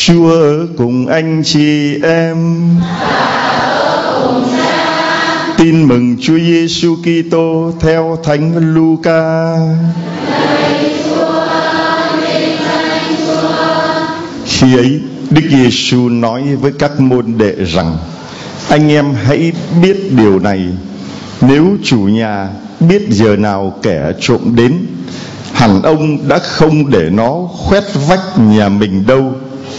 Chúa ở cùng anh chị em. Tin mừng Chúa Giêsu Kitô theo Thánh Luca. Khi ấy, Đức Giêsu nói với các môn đệ rằng: anh em hãy biết điều này, nếu chủ nhà biết giờ nào kẻ trộm đến, hẳn ông đã không để nó khoét vách nhà mình đâu.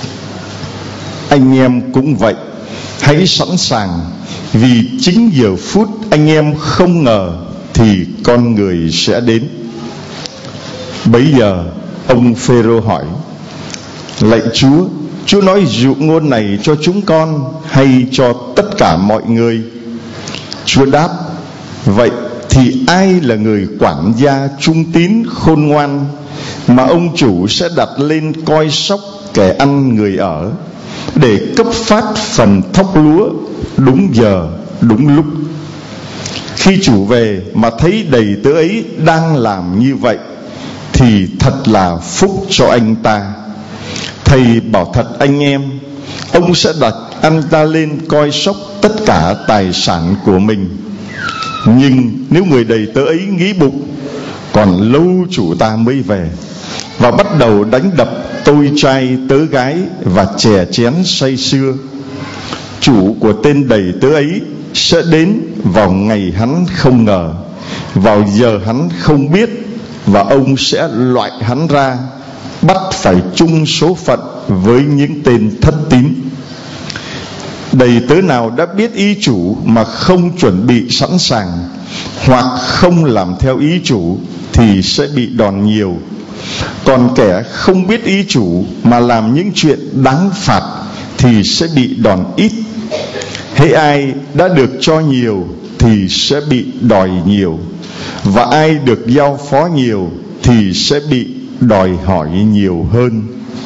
Anh em cũng vậy, hãy sẵn sàng, vì chính giờ phút anh em không ngờ thì con người sẽ đến. Bấy giờ ông Phêrô hỏi: lạy Chúa nói dụ ngôn này cho chúng con hay cho tất cả mọi người? Chúa đáp: vậy thì ai là người quản gia trung tín khôn ngoan mà ông chủ sẽ đặt lên coi sóc kẻ ăn người ở, để cấp phát phần thóc lúa đúng giờ đúng lúc? Khi chủ về mà thấy đầy tớ ấy đang làm như vậy thì thật là phúc cho anh ta. Thầy bảo thật anh em, ông sẽ đặt anh ta lên coi sóc tất cả tài sản của mình. Nhưng nếu người đầy tớ ấy nghĩ bụng: còn lâu chủ ta mới về, và bắt đầu đánh đập tôi trai tớ gái và chè chén say sưa, chủ của tên đầy tớ ấy sẽ đến vào ngày hắn không ngờ, vào giờ hắn không biết, và ông sẽ loại hắn ra, bắt phải chung số phận với những tên thất tín. Đầy tớ nào đã biết ý chủ mà không chuẩn bị sẵn sàng, hoặc không làm theo ý chủ, thì sẽ bị đòn nhiều. Còn kẻ không biết ý chủ mà làm những chuyện đáng phạt thì sẽ bị đòn ít. Hễ ai đã được cho nhiều thì sẽ bị đòi nhiều, và ai được giao phó nhiều thì sẽ bị đòi hỏi nhiều hơn.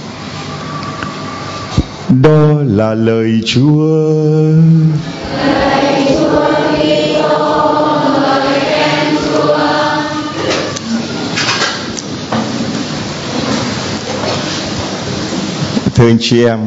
Đó là lời Chúa. Thưa anh chị em,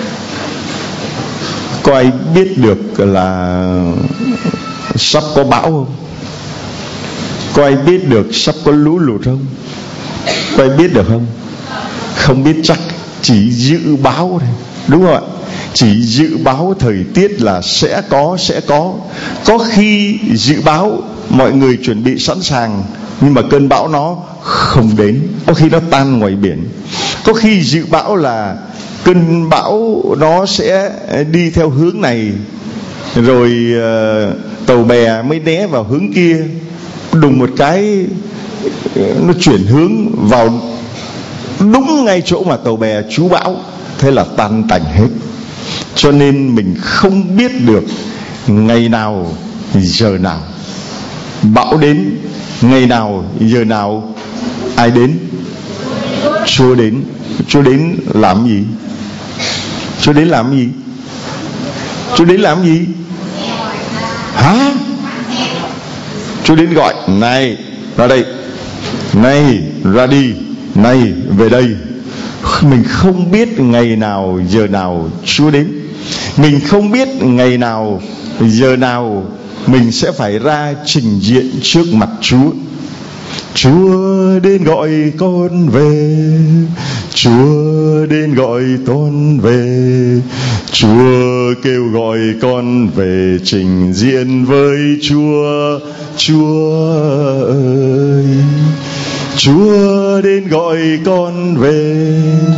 có ai biết được là sắp có bão không? Có ai biết được sắp có lũ lụt không? Có ai biết được không? Không biết chắc, chỉ dự báo thôi, đúng không ạ? Chỉ dự báo thời tiết là sẽ có. Có khi dự báo mọi người chuẩn bị sẵn sàng, nhưng mà cơn bão nó không đến, có khi nó tan ngoài biển. Có khi dự báo là cơn bão nó sẽ đi theo hướng này, rồi tàu bè mới né vào hướng kia, đùng một cái nó chuyển hướng vào đúng ngay chỗ mà tàu bè trú bão, thế là tan tành hết. Cho nên mình không biết được ngày nào giờ nào bão đến, ngày nào giờ nào ai đến. Chúa đến. Chúa đến làm gì? Chúa đến làm gì? Chúa đến làm gì? Hả? Chúa đến gọi: này ra đây, này ra đi, này về đây. Mình không biết ngày nào giờ nào Chúa đến. Mình không biết ngày nào giờ nào mình sẽ phải ra trình diện trước mặt Chúa. Chúa đến gọi con về, Chúa đến gọi con về, Chúa kêu gọi con về trình diện với Chúa. Chúa ơi, Chúa đến gọi con về,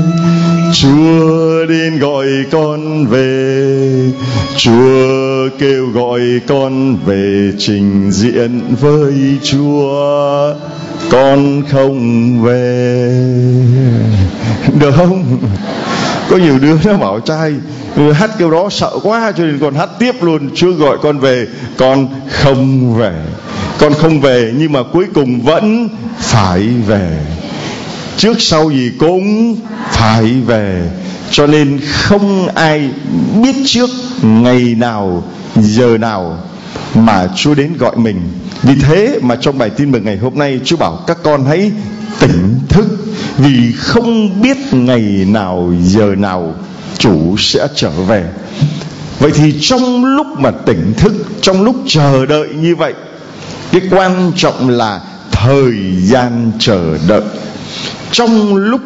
Chúa đến gọi con về, Chúa kêu gọi con về trình diện với Chúa. Con không về, được không? Có nhiều đứa nó bảo trai hát kêu đó sợ quá cho nên con hát tiếp luôn: Chúa gọi con về, con không về. Con không về nhưng mà cuối cùng vẫn phải về. Trước sau gì cũng phải về. Cho nên không ai biết trước ngày nào giờ nào mà Chúa đến gọi mình. Vì thế mà trong bài tin mừng ngày hôm nay, Chúa bảo các con hãy tỉnh thức thức, vì không biết ngày nào giờ nào chủ sẽ trở về. Vậy thì trong lúc mà tỉnh thức, trong lúc chờ đợi như vậy, cái quan trọng là thời gian chờ đợi. Trong lúc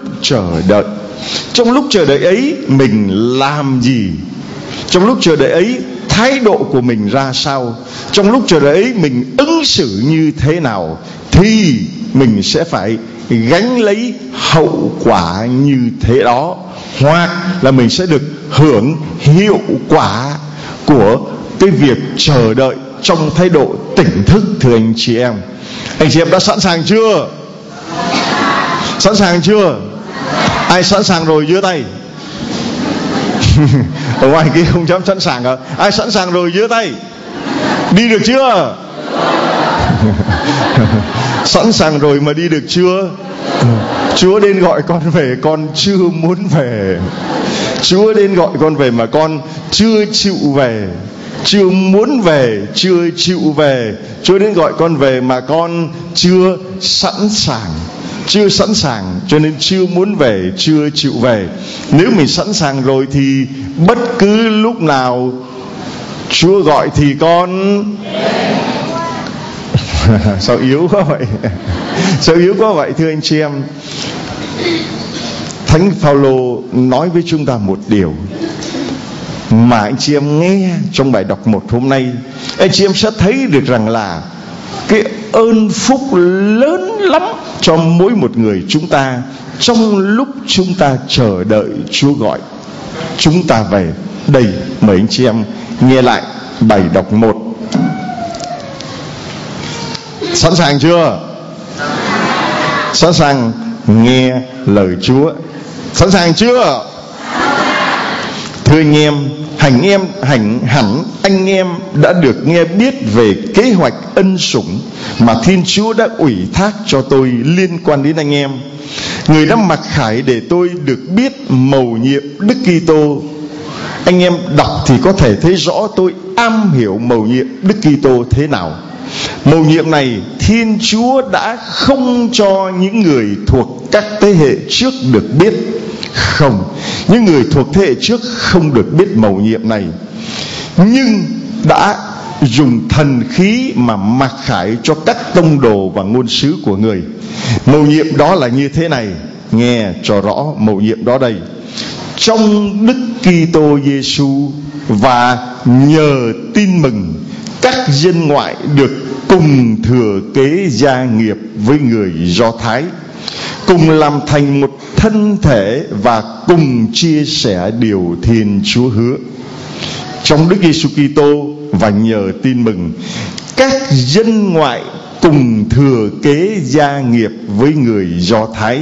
chờ đợi ấy mình làm gì? Trong lúc chờ đợi ấy thái độ của mình ra sao? Trong lúc chờ đợi ấy mình ứng xử như thế nào? Thì mình sẽ phải gánh lấy hậu quả như thế đó, hoặc là mình sẽ được hưởng hiệu quả của cái việc chờ đợi trong thái độ tỉnh thức. Thưa anh chị em, đã sẵn sàng chưa? Sẵn sàng chưa? Ai sẵn sàng rồi giơ tay. Ở ngoài kia không dám sẵn sàng à? Ai sẵn sàng rồi giơ tay. Đi được chưa? Sẵn sàng rồi mà đi được chưa? Chúa đến gọi con về, con chưa muốn về. Chúa đến gọi con về mà con chưa chịu về, chưa muốn về, chưa chịu về. Chúa đến gọi con về mà con chưa sẵn sàng, cho nên chưa muốn về, chưa chịu về. Nếu mình sẵn sàng rồi thì bất cứ lúc nào Chúa gọi thì con sao yếu quá vậy? Sao yếu quá vậy thưa anh chị em? Thánh Phaolô nói với chúng ta một điều mà anh chị em nghe trong bài đọc một hôm nay, anh chị em sẽ thấy được rằng là cái ơn phúc lớn lắm cho mỗi một người chúng ta trong lúc chúng ta chờ đợi Chúa gọi chúng ta về. Đây, mời anh chị em nghe lại bài đọc 1. Sẵn sàng chưa? Sẵn sàng nghe lời Chúa. Sẵn sàng chưa? Thưa anh em, hẳn anh em đã được nghe biết về kế hoạch ân sủng mà Thiên Chúa đã ủy thác cho tôi liên quan đến anh em. Người đã mặc khải để tôi được biết mầu nhiệm Đức Kitô. Anh em đọc thì có thể thấy rõ tôi am hiểu mầu nhiệm Đức Kitô thế nào. Mầu nhiệm này Thiên Chúa đã không cho những người thuộc các thế hệ trước được biết. Không, những người thuộc thế hệ trước không được biết mầu nhiệm này, nhưng đã dùng thần khí mà mặc khải cho các tông đồ và ngôn sứ của người. Mầu nhiệm đó là như thế này, nghe cho rõ mầu nhiệm đó đây. Trong Đức Kitô Giêsu và nhờ tin mừng, các dân ngoại được cùng thừa kế gia nghiệp với người Do Thái, cùng làm thành một thân thể và cùng chia sẻ điều Thiên Chúa hứa. Trong Đức Giêsu Kitô và nhờ tin mừng, các dân ngoại cùng thừa kế gia nghiệp với người Do Thái.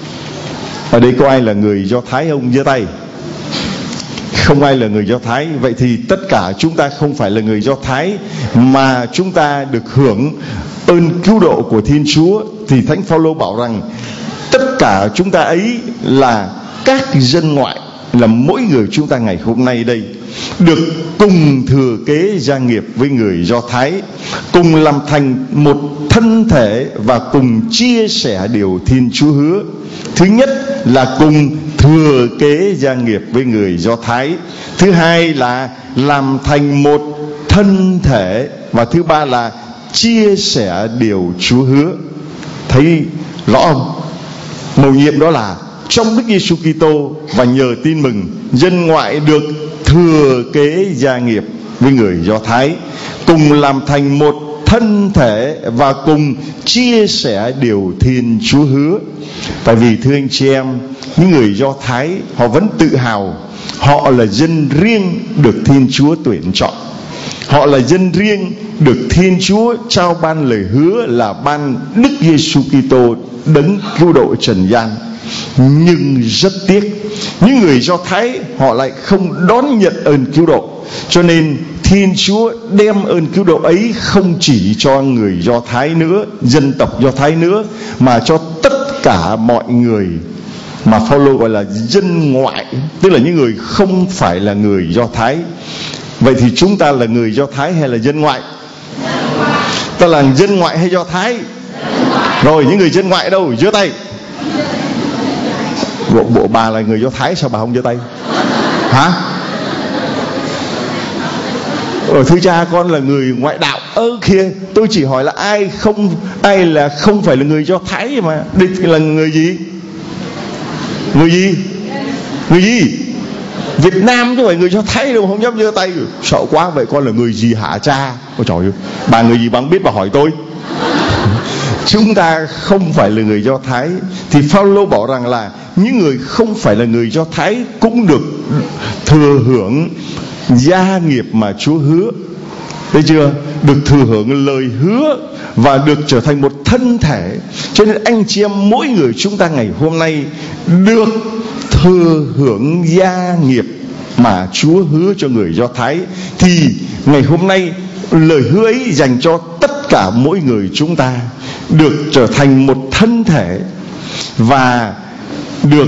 Ở đây có ai là người Do Thái không? Giơ tay. Không ai là người Do Thái. Vậy thì tất cả chúng ta không phải là người Do Thái, mà chúng ta được hưởng ơn cứu độ của Thiên Chúa. Thì Thánh Phaolô bảo rằng tất cả chúng ta ấy là các dân ngoại, là mỗi người chúng ta ngày hôm nay đây được cùng thừa kế gia nghiệp với người Do Thái, cùng làm thành một thân thể và cùng chia sẻ điều Thiên Chúa hứa. Thứ nhất là cùng thừa kế gia nghiệp với người Do Thái, thứ hai là làm thành một thân thể, và thứ ba là chia sẻ điều Chúa hứa. Thấy rõ không? Mầu nhiệm đó là trong Đức Giêsu Kitô và nhờ tin mừng, dân ngoại được thừa kế gia nghiệp với người Do Thái, cùng làm thành một thân thể và cùng chia sẻ điều Thiên Chúa hứa. Tại vì thưa anh chị em, những người Do Thái họ vẫn tự hào họ là dân riêng được Thiên Chúa tuyển chọn. Họ là dân riêng được Thiên Chúa trao ban lời hứa là ban Đức Giêsu Kitô đấng cứu độ trần gian. Nhưng rất tiếc, những người Do Thái họ lại không đón nhận ơn cứu độ. Cho nên Thiên Chúa đem ơn cứu độ ấy không chỉ cho người Do Thái nữa, dân tộc Do Thái nữa, mà cho tất cả mọi người mà Phaolô gọi là dân ngoại, tức là những người không phải là người Do Thái. Vậy thì chúng ta là người Do Thái hay là dân ngoại? Ta là dân ngoại hay Do Thái? Rồi những người dân ngoại đâu? Giơ tay. Bộ bà là người Do Thái sao bà không giơ tay? Hả? Thưa cha, con là người ngoại đạo. Kìa, tôi chỉ hỏi là ai là không phải là người Do Thái mà. Đây là người gì? Người gì? Việt Nam chứ không phải người Do Thái đâu, không dám giơ tay. Sợ quá. Vậy con là người gì hả cha? Ôi trời ơi, bà người gì bà không biết bà hỏi tôi. Chúng ta không phải là người Do Thái. Thì Phaolô bảo rằng là những người không phải là người Do Thái cũng được thừa hưởng gia nghiệp mà Chúa hứa. Thấy chưa? Được thừa hưởng lời hứa và được trở thành một thân thể. Cho nên anh chị em, mỗi người chúng ta ngày hôm nay được thừa hưởng gia nghiệp mà Chúa hứa cho người Do Thái. Thì ngày hôm nay lời hứa ấy dành cho tất cả mỗi người chúng ta, được trở thành một thân thể và được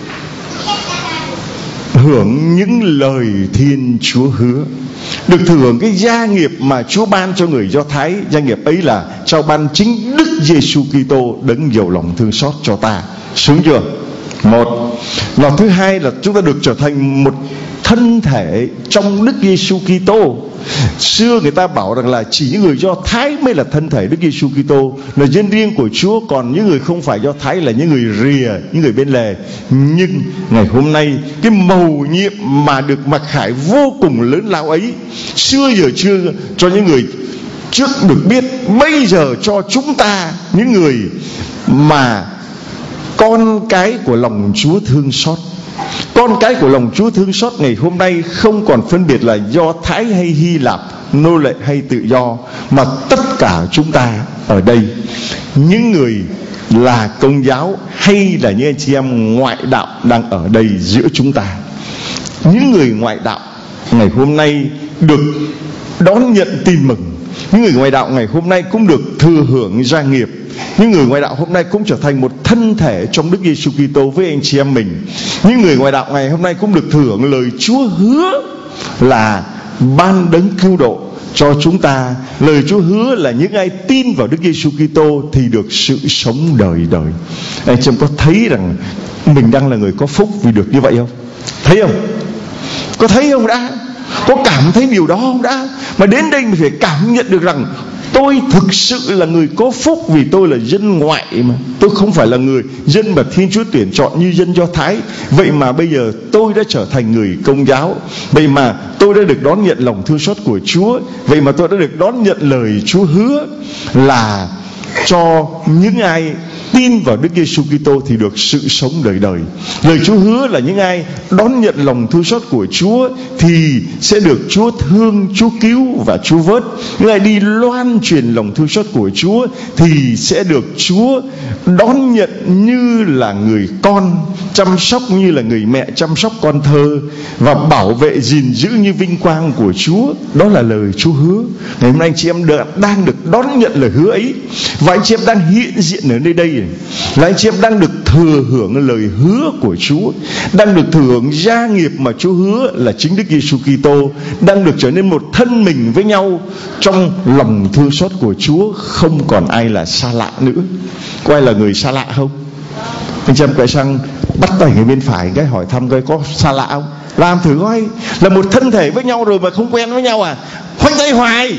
hưởng những lời Thiên Chúa hứa, được thừa hưởng cái gia nghiệp mà Chúa ban cho người Do Thái. Gia nghiệp ấy là trao ban chính Đức Giêsu Kitô đấng giàu lòng thương xót cho ta. Sướng chưa? Một. Và thứ hai là chúng ta được trở thành một thân thể trong Đức Giêsu Kitô. Xưa người ta bảo rằng là chỉ những người Do Thái mới là thân thể Đức Giêsu Kitô, là dân riêng của Chúa, còn những người không phải Do Thái là những người rìa, những người bên lề. Nhưng ngày hôm nay cái mầu nhiệm mà được mặc khải vô cùng lớn lao ấy, xưa giờ chưa cho những người trước được biết, bây giờ cho chúng ta, những người mà con cái của lòng Chúa thương xót. Con cái của lòng Chúa thương xót ngày hôm nay không còn phân biệt là Do Thái hay Hy Lạp, nô lệ hay tự do, mà tất cả chúng ta ở đây, những người là Công giáo hay là những anh chị em ngoại đạo đang ở đây giữa chúng ta. Những người ngoại đạo ngày hôm nay được đón nhận tin mừng. Những người ngoại đạo ngày hôm nay cũng được thừa hưởng gia nghiệp. Những người ngoại đạo hôm nay cũng trở thành một thân thể trong Đức Giêsu Kitô với anh chị em mình. Những người ngoại đạo ngày hôm nay cũng được thừa hưởng lời Chúa hứa là ban đấng cứu độ cho chúng ta. Lời Chúa hứa là những ai tin vào Đức Giêsu Kitô thì được sự sống đời đời. Anh chị em có thấy rằng mình đang là người có phúc vì được như vậy không? Thấy không? Có thấy không đã? Có cảm thấy điều đó không đã? Mà đến đây mình phải cảm nhận được rằng tôi thực sự là người có phúc vì tôi là dân ngoại mà. Tôi không phải là người dân mà Thiên Chúa tuyển chọn như dân Do Thái. Vậy mà bây giờ tôi đã trở thành người Công giáo. Vậy mà tôi đã được đón nhận lòng thương xót của Chúa. Vậy mà tôi đã được đón nhận lời Chúa hứa là cho những ai tin vào Đức Giêsu Kitô thì được sự sống đời đời. Lời Chúa hứa là những ai đón nhận lòng thương xót của Chúa thì sẽ được Chúa thương, Chúa cứu và Chúa vớt. Những ai đi loan truyền lòng thương xót của Chúa thì sẽ được Chúa đón nhận như là người con, chăm sóc như là người mẹ chăm sóc con thơ, và bảo vệ gìn giữ như vinh quang của Chúa. Đó là lời Chúa hứa. Ngày hôm nay anh chị em đang được đón nhận lời hứa ấy, và anh chị em đang hiện diện ở nơi đây là anh chị em đang được thừa hưởng lời hứa của Chúa, đang được thừa hưởng gia nghiệp mà Chúa hứa là chính Đức Giêsu Kitô, đang được trở nên một thân mình với nhau trong lòng thương xót của Chúa. Không còn ai là xa lạ nữa. Có ai là người xa lạ không? Anh chị em quay sang bắt tay người bên phải cái hỏi thăm coi có xa lạ không? Làm thử coi. Là một thân thể với nhau rồi mà không quen với nhau à? Khoanh tay hoài.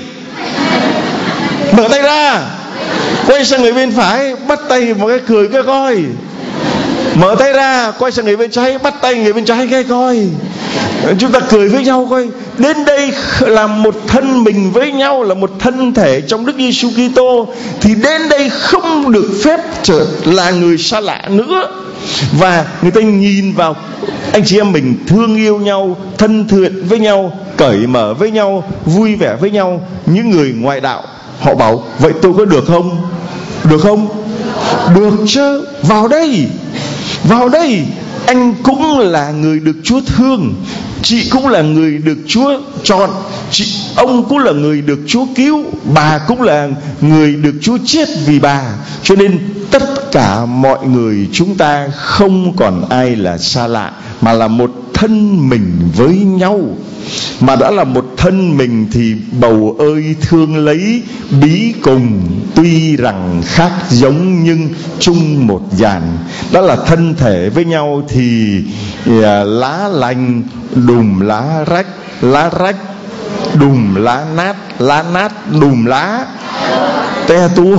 Mở tay ra. Quay sang người bên phải, bắt tay một cái cười cái coi. Mở tay ra, quay sang người bên trái, bắt tay người bên trái cái coi. Chúng ta cười với nhau coi. Đến đây là một thân mình với nhau, là một thân thể trong Đức Giêsu Kitô, thì đến đây không được phép trở là người xa lạ nữa. Và người ta nhìn vào anh chị em mình thương yêu nhau, thân thiện với nhau, cởi mở với nhau, vui vẻ với nhau. Những người ngoại đạo họ bảo vậy tôi có được không? Được không? Được chứ. Vào đây. Vào đây. Anh cũng là người được Chúa thương, chị cũng là người được Chúa chọn, ông cũng là người được Chúa cứu, bà cũng là người được Chúa chết vì bà. Cho nên tất cả mọi người chúng ta không còn ai là xa lạ, mà là một thân mình với nhau. Mà đã là một thân mình thì bầu ơi thương lấy bí cùng, tuy rằng khác giống nhưng chung một dàn. Đó là thân thể với nhau thì lá lành đùm lá rách đùm lá nát đùm lá te tua.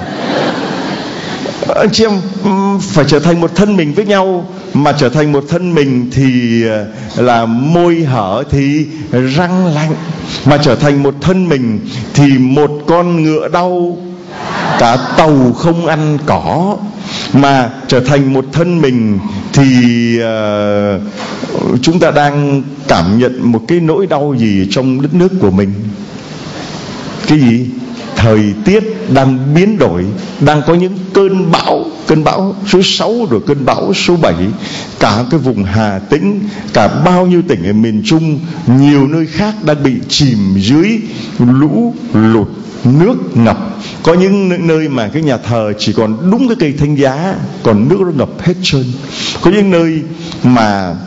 Anh chị em phải trở thành một thân mình với nhau, mà trở thành một thân mình thì là môi hở thì răng lạnh, mà trở thành một thân mình thì một con ngựa đau cả tàu không ăn cỏ, mà trở thành một thân mình thì chúng ta đang cảm nhận một cái nỗi đau gì trong đất nước của mình. Cái gì? Thời tiết đang biến đổi, đang có những cơn bão số 6 rồi cơn bão số 7. Cả cái vùng Hà Tĩnh, cả bao nhiêu tỉnh ở miền Trung, nhiều nơi khác đang bị chìm dưới lũ lụt, nước ngập. Có những nơi mà cái nhà thờ chỉ còn đúng cái cây thánh giá, còn nước nó ngập hết trơn. Có những nơi mà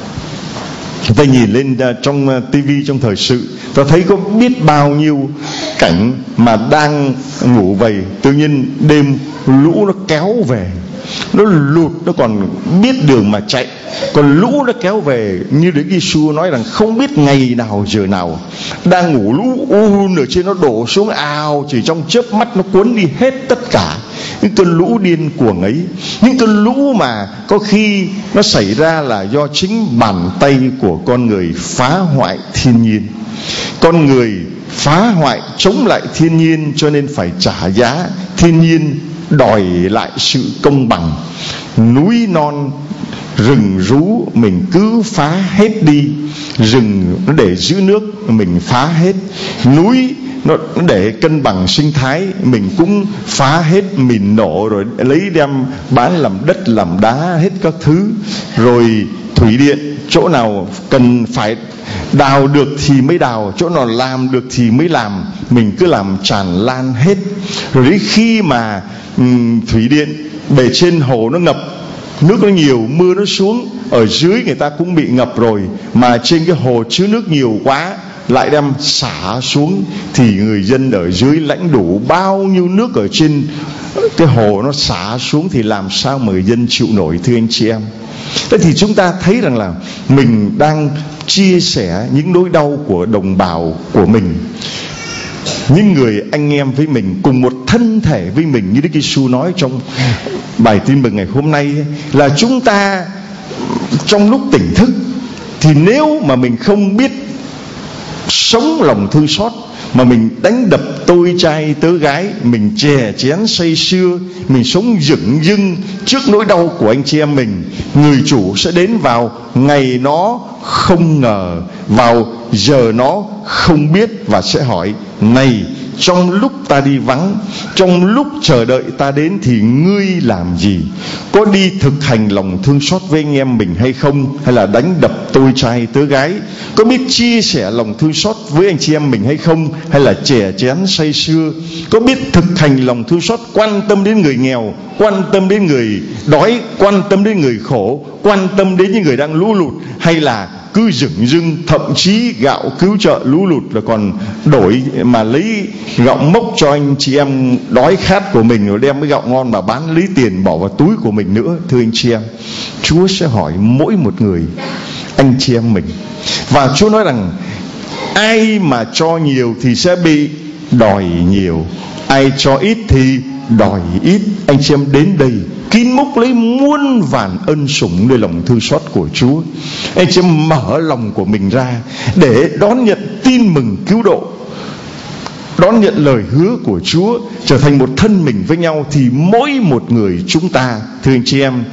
ta nhìn lên trong tivi, trong thời sự, ta thấy có biết bao nhiêu cảnh mà đang ngủ vầy, tự nhiên đêm lũ nó kéo về, nó lụt, nó còn biết đường mà chạy, còn lũ nó kéo về. Như Đức Giêsu nói rằng không biết ngày nào giờ nào, đang ngủ lũ ở trên nó đổ xuống ào, chỉ trong chớp mắt nó cuốn đi hết tất cả. Những cơn lũ điên cuồng ấy, những cơn lũ mà có khi nó xảy ra là do chính bàn tay của con người phá hoại thiên nhiên. Con người phá hoại, chống lại thiên nhiên, cho nên phải trả giá. Thiên nhiên đòi lại sự công bằng. Núi non rừng rú mình cứ phá hết đi. Rừng nó để giữ nước mình phá hết. Núi nó để cân bằng sinh thái mình cũng phá hết, mình nổ rồi lấy đem bán làm đất làm đá hết các thứ. Rồi thủy điện, chỗ nào cần phải đào được thì mới đào, chỗ nào làm được thì mới làm, mình cứ làm tràn lan hết. Rồi đến khi mà thủy điện bề trên hồ nó ngập, nước nó nhiều, mưa nó xuống, ở dưới người ta cũng bị ngập rồi, mà trên cái hồ chứa nước nhiều quá lại đem xả xuống, thì người dân ở dưới lãnh đủ bao nhiêu nước ở trên cái hồ nó xả xuống, thì làm sao mà người dân chịu nổi, thưa anh chị em. Thế thì chúng ta thấy rằng là mình đang chia sẻ những nỗi đau của đồng bào của mình, những người anh em với mình, cùng một thân thể với mình. Như Đức Giêsu nói trong bài tin mừng ngày hôm nay ấy, là chúng ta trong lúc tỉnh thức thì nếu mà mình không biết sống lòng thương xót, mà mình đánh đập tôi trai tớ gái, mình chè chén say sưa, mình sống dửng dưng trước nỗi đau của anh chị em mình, người chủ sẽ đến vào ngày nó không ngờ, vào giờ nó không biết, và sẽ hỏi: này, trong lúc ta đi vắng, trong lúc chờ đợi ta đến thì ngươi làm gì? Có đi thực hành lòng thương xót với anh em mình hay không? Hay là đánh đập tôi trai tớ gái? Có biết chia sẻ lòng thương xót với anh chị em mình hay không? Hay là chè chén say sưa? Có biết thực hành lòng thương xót, quan tâm đến người nghèo, quan tâm đến người đói, quan tâm đến người khổ, quan tâm đến những người đang lũ lụt? Hay là cứ dửng dưng, thậm chí gạo cứu trợ lũ lụt là còn đổi mà lấy gạo mốc cho anh chị em đói khát của mình, rồi đem cái gạo ngon mà bán lấy tiền bỏ vào túi của mình nữa? Thưa anh chị em, Chúa sẽ hỏi mỗi một người anh chị em mình, và Chúa nói rằng ai mà cho nhiều thì sẽ bị đòi nhiều, ai cho ít thì đòi ít. Anh chị em đến đây kín múc lấy muôn vàn ân sủng nơi lòng thương xót của Chúa. Anh chị em mở lòng của mình ra để đón nhận tin mừng cứu độ, đón nhận lời hứa của Chúa, trở thành một thân mình với nhau. Thì mỗi một người chúng ta, thưa anh chị em,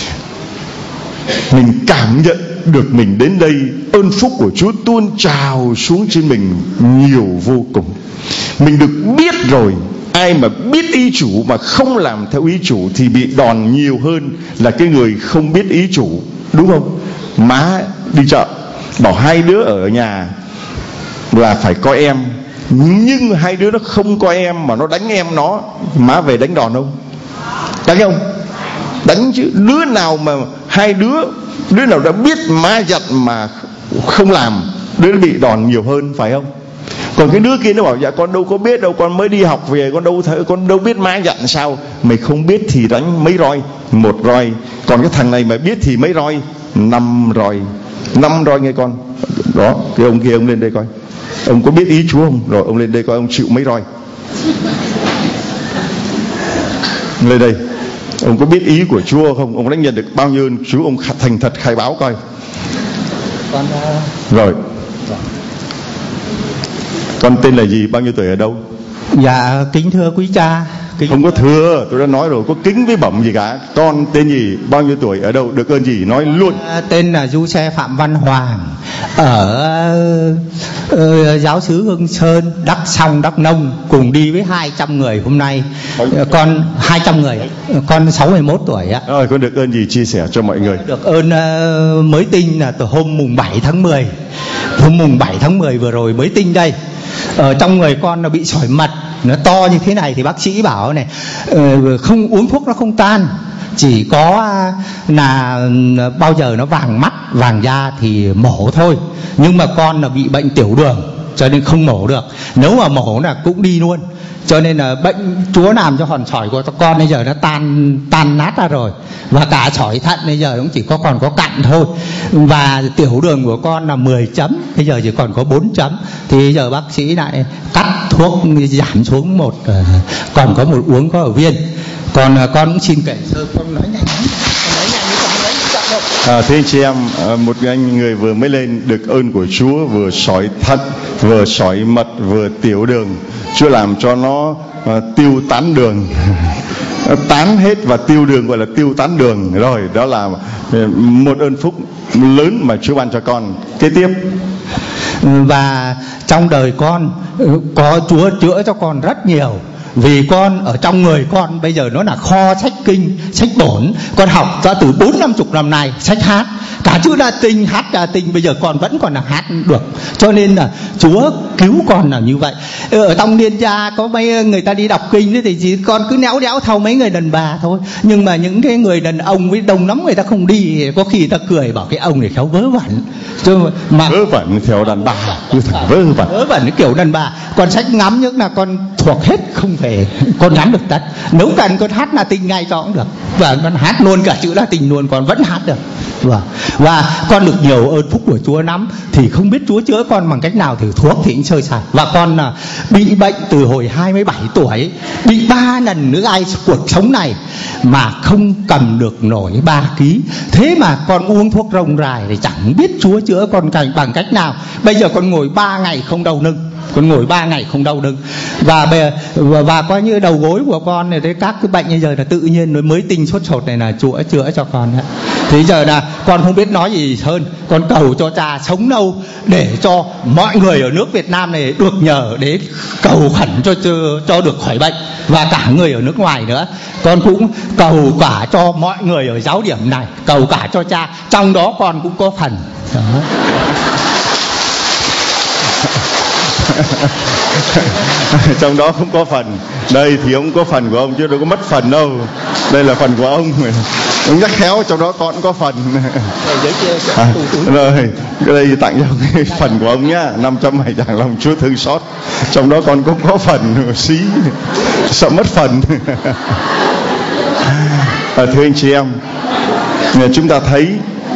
mình cảm nhận được mình đến đây, ơn phúc của Chúa tuôn trào xuống trên mình nhiều vô cùng. Mình được biết rồi. Ai mà biết ý chủ mà không làm theo ý chủ thì bị đòn nhiều hơn là cái người không biết ý chủ, đúng không? Má đi chợ bảo hai đứa ở nhà là phải có em, nhưng hai đứa nó không có em mà nó đánh em nó, má về đánh đòn không? Đánh không? Đánh chứ. Đứa nào mà hai đứa nào đã biết má dặn mà không làm đứa bị đòn nhiều hơn, phải không? Còn cái đứa kia nó bảo dạ con đâu có biết đâu, con mới đi học về, con đâu biết má dặn sao. Mày không biết thì đánh mấy roi? 1 roi. Còn cái thằng này mà biết thì mấy roi? 5 roi. 5 roi nghe con. Đó, cái ông kia ông lên đây coi, ông có biết ý Chúa không? Rồi ông lên đây coi ông chịu mấy roi. Lên đây, ông có biết ý của Chúa không? Ông đánh nhận được bao nhiêu Chúa? Ông thành thật khai báo coi. Con rồi. Con tên là gì? Bao nhiêu tuổi, ở đâu? Dạ kính thưa quý cha. Không có thưa, tôi đã nói rồi, có kính với bẩm gì cả. Con tên gì? Bao nhiêu tuổi? Ở đâu? Được ơn gì? Nói luôn. Tên là Du Xe Phạm Văn Hoàng, ở giáo xứ Hương Sơn, Đắk Song, Đắk Nông, cùng đi với 200 người hôm nay. Con 200 người, con 61 tuổi ạ. Rồi, con được ơn gì chia sẻ cho mọi người? Được ơn mới tinh là từ hôm mùng 7 tháng 10. Hôm mùng 7 tháng 10 vừa rồi mới tinh đây. Ở trong người con nó bị sỏi mật, nó to như thế này thì bác sĩ bảo này, không uống thuốc nó không tan, chỉ có là bao giờ nó vàng mắt vàng da thì mổ thôi. Nhưng mà con là bị bệnh tiểu đường cho nên không mổ được, nếu mà mổ là cũng đi luôn. Cho nên là bệnh Chúa làm cho hòn sỏi của con bây giờ nó tan nát ra rồi, và cả sỏi thận bây giờ cũng chỉ còn có cặn thôi. Và tiểu đường của con là 10 chấm, bây giờ chỉ còn có 4 chấm. Thì bây giờ bác sĩ lại cắt thuốc giảm xuống còn có một uống có ở viên. Còn con cũng xin kể sơ, con nói nhanh lắm. Thưa anh chị em, một anh người vừa mới lên được ơn của Chúa, vừa sỏi thận, vừa sỏi mật, vừa tiểu đường. Chúa làm cho nó tiêu tán đường, tán hết và tiêu đường, gọi là tiêu tán đường. Rồi, đó là một ơn phúc lớn mà Chúa ban cho con. Kế tiếp. Và trong đời con có Chúa chữa cho con rất nhiều. Vì con ở trong người con bây giờ nó là kho sách kinh, sách bổn. Con học ra từ 40-50 năm nay, sách hát, cả chữ Latin, hát Latin bây giờ con vẫn còn là hát được. Cho nên là Chúa cứu con là như vậy. Ở trong Liên Gia có mấy người ta đi đọc kinh thì chỉ con cứ néo đéo theo mấy người đàn bà thôi. Nhưng mà những cái người đàn ông với đông lắm người ta không đi, có khi ta cười bảo cái ông này khéo vớ vẩn. Mà vớ vẩn theo đàn bà, vớ vẩn kiểu đàn bà. Con sách ngắm nhất là con thuộc hết, không thể con ngắm được tất. Nếu cần con hát Latin ngay cho cũng được, và con hát luôn cả chữ Latin luôn, con vẫn hát được. Và con được nhiều ơn phúc của Chúa lắm. Thì không biết Chúa chữa con bằng cách nào, thử thuốc thì cũng sơ sài. Và con bị bệnh từ hồi 27 tuổi, bị 3 lần nữa ai cuộc sống này mà không cầm được nổi 3 ký. Thế mà con uống thuốc rông rài thì chẳng biết Chúa chữa con bằng cách nào. Bây giờ con ngồi 3 ngày không đau lưng, con ngồi 3 ngày không đau lưng. Và coi như đầu gối của con này, các cái bệnh bây giờ là tự nhiên nó mới tinh sốt sột này là Chúa chữa cho con đấy. Thì giờ là con không biết nói gì hơn, con cầu cho cha sống lâu để cho mọi người ở nước Việt Nam này được nhờ để cầu khẩn cho được khỏi bệnh, và cả người ở nước ngoài nữa. Con cũng cầu cả cho mọi người ở giáo điểm này, cầu cả cho cha, trong đó con cũng có phần đó. Trong đó cũng có phần. Đây thì ông có phần của ông chứ đâu có mất phần đâu. Đây là phần của ông. Ông nhắc khéo, trong đó con cũng có phần. Rồi, cái đây tặng cho cái phần của ông nhá. 500 mày chẳng lòng Chúa thương xót. Trong đó con cũng có phần xí, sợ mất phần. Thưa anh chị em, chúng ta thấy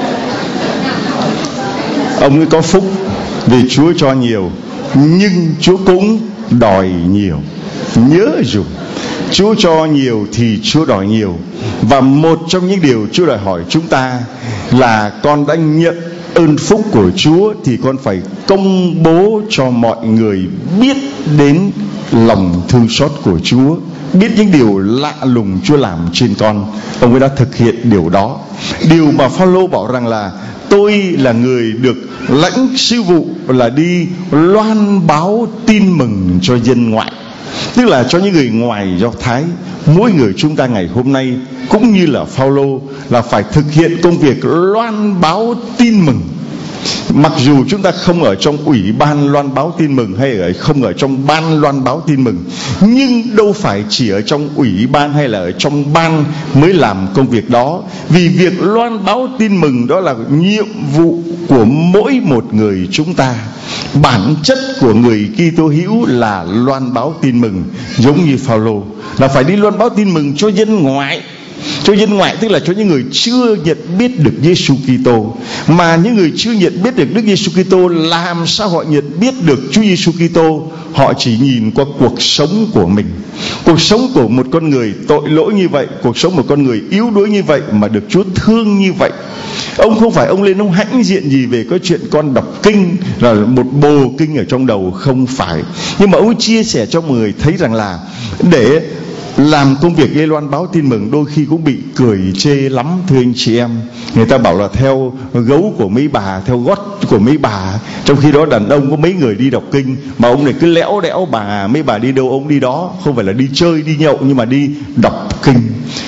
ông ấy có phúc vì Chúa cho nhiều, nhưng Chúa cũng đòi nhiều. Nhớ dùng, Chúa cho nhiều thì Chúa đòi nhiều. Và một trong những điều Chúa đòi hỏi chúng ta là con đã nhận ơn phúc của Chúa thì con phải công bố cho mọi người biết đến lòng thương xót của Chúa, biết những điều lạ lùng Chúa làm trên con. Ông ấy đã thực hiện điều đó. Điều mà Phaolô bảo rằng là tôi là người được lãnh sứ vụ là đi loan báo tin mừng cho dân ngoại, tức là cho những người ngoài Do Thái. Mỗi người chúng ta ngày hôm nay cũng như là Phaolô là phải thực hiện công việc loan báo tin mừng. Mặc dù chúng ta không ở trong ủy ban loan báo tin mừng hay không ở trong ban loan báo tin mừng, nhưng đâu phải chỉ ở trong ủy ban hay là ở trong ban mới làm công việc đó. Vì việc loan báo tin mừng đó là nhiệm vụ của mỗi một người chúng ta. Bản chất của người Kitô hữu là loan báo tin mừng, giống như Phao-lô là phải đi loan báo tin mừng cho dân ngoại. Cho dân ngoại tức là cho những người chưa nhận biết được Giêsu Kitô. Mà những người chưa nhận biết được Đức Giêsu Kitô, làm sao họ nhận biết được Chúa Giêsu Kitô? Họ chỉ nhìn qua cuộc sống của mình. Cuộc sống của một con người tội lỗi như vậy, cuộc sống một con người yếu đuối như vậy mà được Chúa thương như vậy. Ông không phải ông lên ông hãnh diện gì về cái chuyện con đọc kinh là một bồ kinh ở trong đầu, không phải. Nhưng mà ông chia sẻ cho mọi người thấy rằng là để làm công việc gây loan báo tin mừng đôi khi cũng bị cười chê lắm, thưa anh chị em. Người ta bảo là theo gấu của mấy bà, theo gót của mấy bà. Trong khi đó đàn ông có mấy người đi đọc kinh, mà ông này cứ lẽo đẽo bà, mấy bà đi đâu ông đi đó. Không phải là đi chơi, đi nhậu, nhưng mà đi đọc kinh.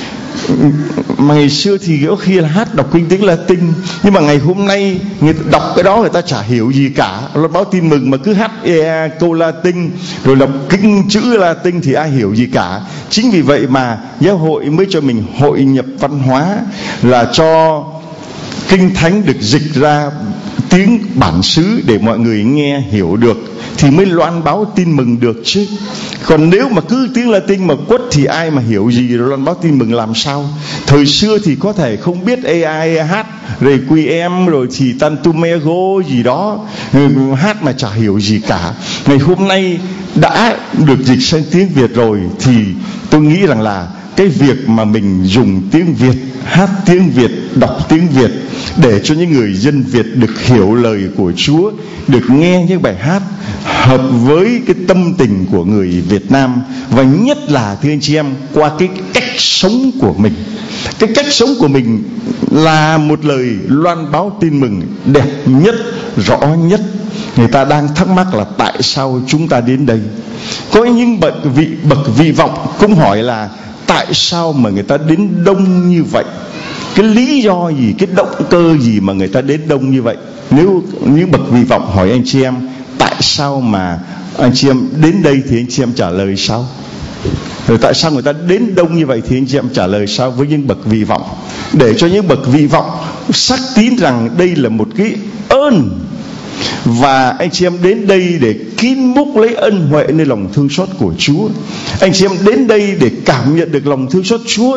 Mà ngày xưa thì có khi là hát đọc kinh tiếng Latin, nhưng mà ngày hôm nay người ta đọc cái đó người ta chả hiểu gì cả. Loan báo tin mừng mà cứ hát câu Latin rồi đọc kinh chữ Latin thì ai hiểu gì cả. Chính vì vậy mà giáo hội mới cho mình hội nhập văn hóa, là cho kinh thánh được dịch ra tiếng bản xứ để mọi người nghe hiểu được thì mới loan báo tin mừng được chứ. Còn nếu mà cứ tiếng Latin mà quất thì ai mà hiểu gì rồi loan báo tin mừng làm sao? Thời xưa thì có thể không biết AI hát Requiem rồi thì Tantumego gì đó, hát mà chả hiểu gì cả. Ngày hôm nay đã được dịch sang tiếng Việt rồi thì tôi nghĩ rằng là cái việc mà mình dùng tiếng Việt, hát tiếng Việt, đọc tiếng Việt để cho những người dân Việt được hiểu lời của Chúa, được nghe những bài hát hợp với cái tâm tình của người Việt Nam, và nhất là thưa anh chị em qua cái cách sống của mình. Cái cách sống của mình là một lời loan báo tin mừng đẹp nhất, rõ nhất. Người ta đang thắc mắc là tại sao chúng ta đến đây. Có những bậc vị vọng cũng hỏi là tại sao mà người ta đến đông như vậy, cái lý do gì, cái động cơ gì mà người ta đến đông như vậy. Nếu những bậc vị vọng hỏi anh chị em tại sao mà anh chị em đến đây thì anh chị em trả lời sao? Rồi tại sao người ta đến đông như vậy thì anh chị em trả lời sao với những bậc vị vọng, để cho những bậc vị vọng xác tín rằng đây là một cái ơn, và anh chị em đến đây để kín múc lấy ân huệ nơi lòng thương xót của Chúa. Anh chị em đến đây để cảm nhận được lòng thương xót Chúa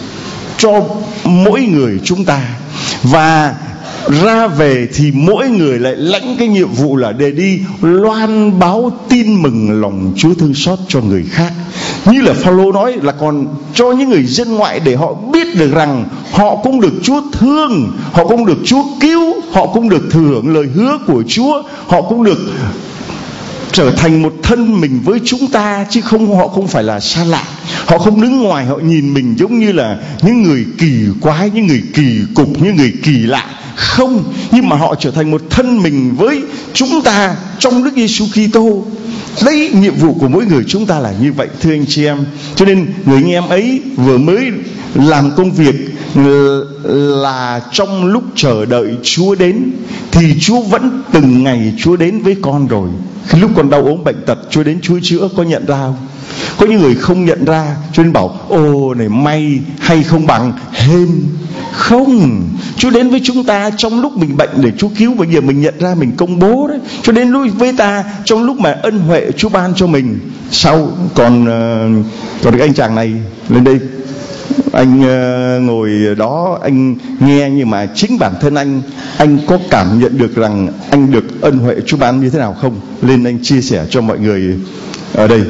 cho mỗi người chúng ta, và ra về thì mỗi người lại lãnh cái nhiệm vụ là để đi loan báo tin mừng lòng Chúa thương xót cho người khác. Như là Phao-lô nói là còn cho những người dân ngoại để họ biết được rằng họ cũng được Chúa thương, họ cũng được Chúa cứu, họ cũng được thừa hưởng lời hứa của Chúa, họ cũng được trở thành một thân mình với chúng ta, chứ họ không phải là xa lạ. Họ không đứng ngoài họ nhìn mình giống như là những người kỳ quái, những người kỳ cục, những người kỳ lạ. Không, nhưng mà họ trở thành một thân mình với chúng ta trong Đức Giêsu Kitô. Đấy, nhiệm vụ của mỗi người chúng ta là như vậy, thưa anh chị em. Cho nên người anh em ấy vừa mới làm công việc là trong lúc chờ đợi Chúa đến, thì Chúa vẫn từng ngày Chúa đến với con rồi. Khi lúc con đau ốm bệnh tật Chúa đến Chúa chữa, có nhận ra không? Có những người không nhận ra cho nên bảo ô này may hay không bằng hên. Không, Chúa đến với chúng ta trong lúc mình bệnh để Chúa cứu. Bây giờ mình nhận ra mình công bố đấy. Chúa đến với ta trong lúc mà ân huệ Chúa ban cho mình. Sau còn cái anh chàng này lên đây, anh ngồi đó anh nghe, nhưng mà chính bản thân anh có cảm nhận được rằng anh được ân huệ Chúa ban như thế nào không? Lên anh chia sẻ cho mọi người ở đây.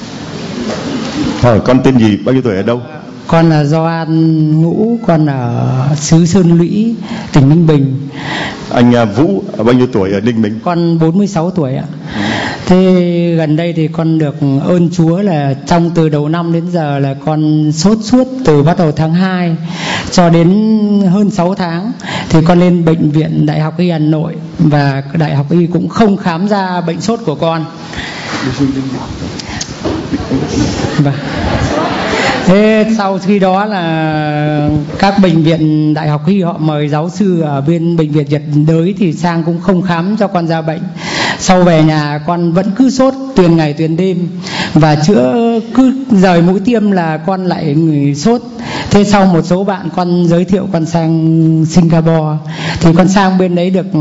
Hỏi con tên gì, bao nhiêu tuổi, ở đâu? Con là Gioan Ngũ, con ở xứ Sơn Lũy, tỉnh Ninh Bình. Anh Vũ bao nhiêu tuổi, ở Ninh Bình? Con 46 tuổi ạ. Thế gần đây thì con được ơn Chúa là trong từ đầu năm đến giờ là con sốt suốt từ bắt đầu tháng 2 cho đến hơn 6 tháng. Thì con lên bệnh viện Đại học Y Hà Nội, và Đại học Y cũng không khám ra bệnh sốt của con. Thế sau khi đó là các bệnh viện Đại học Y họ mời giáo sư ở bên bệnh viện nhiệt đới thì sang cũng không khám cho con ra bệnh. Sau về nhà con vẫn cứ sốt tuyền ngày tuyền đêm, và chữa cứ rời mũi tiêm là con lại sốt. Thế sau một số bạn con giới thiệu con sang Singapore, thì con sang bên đấy được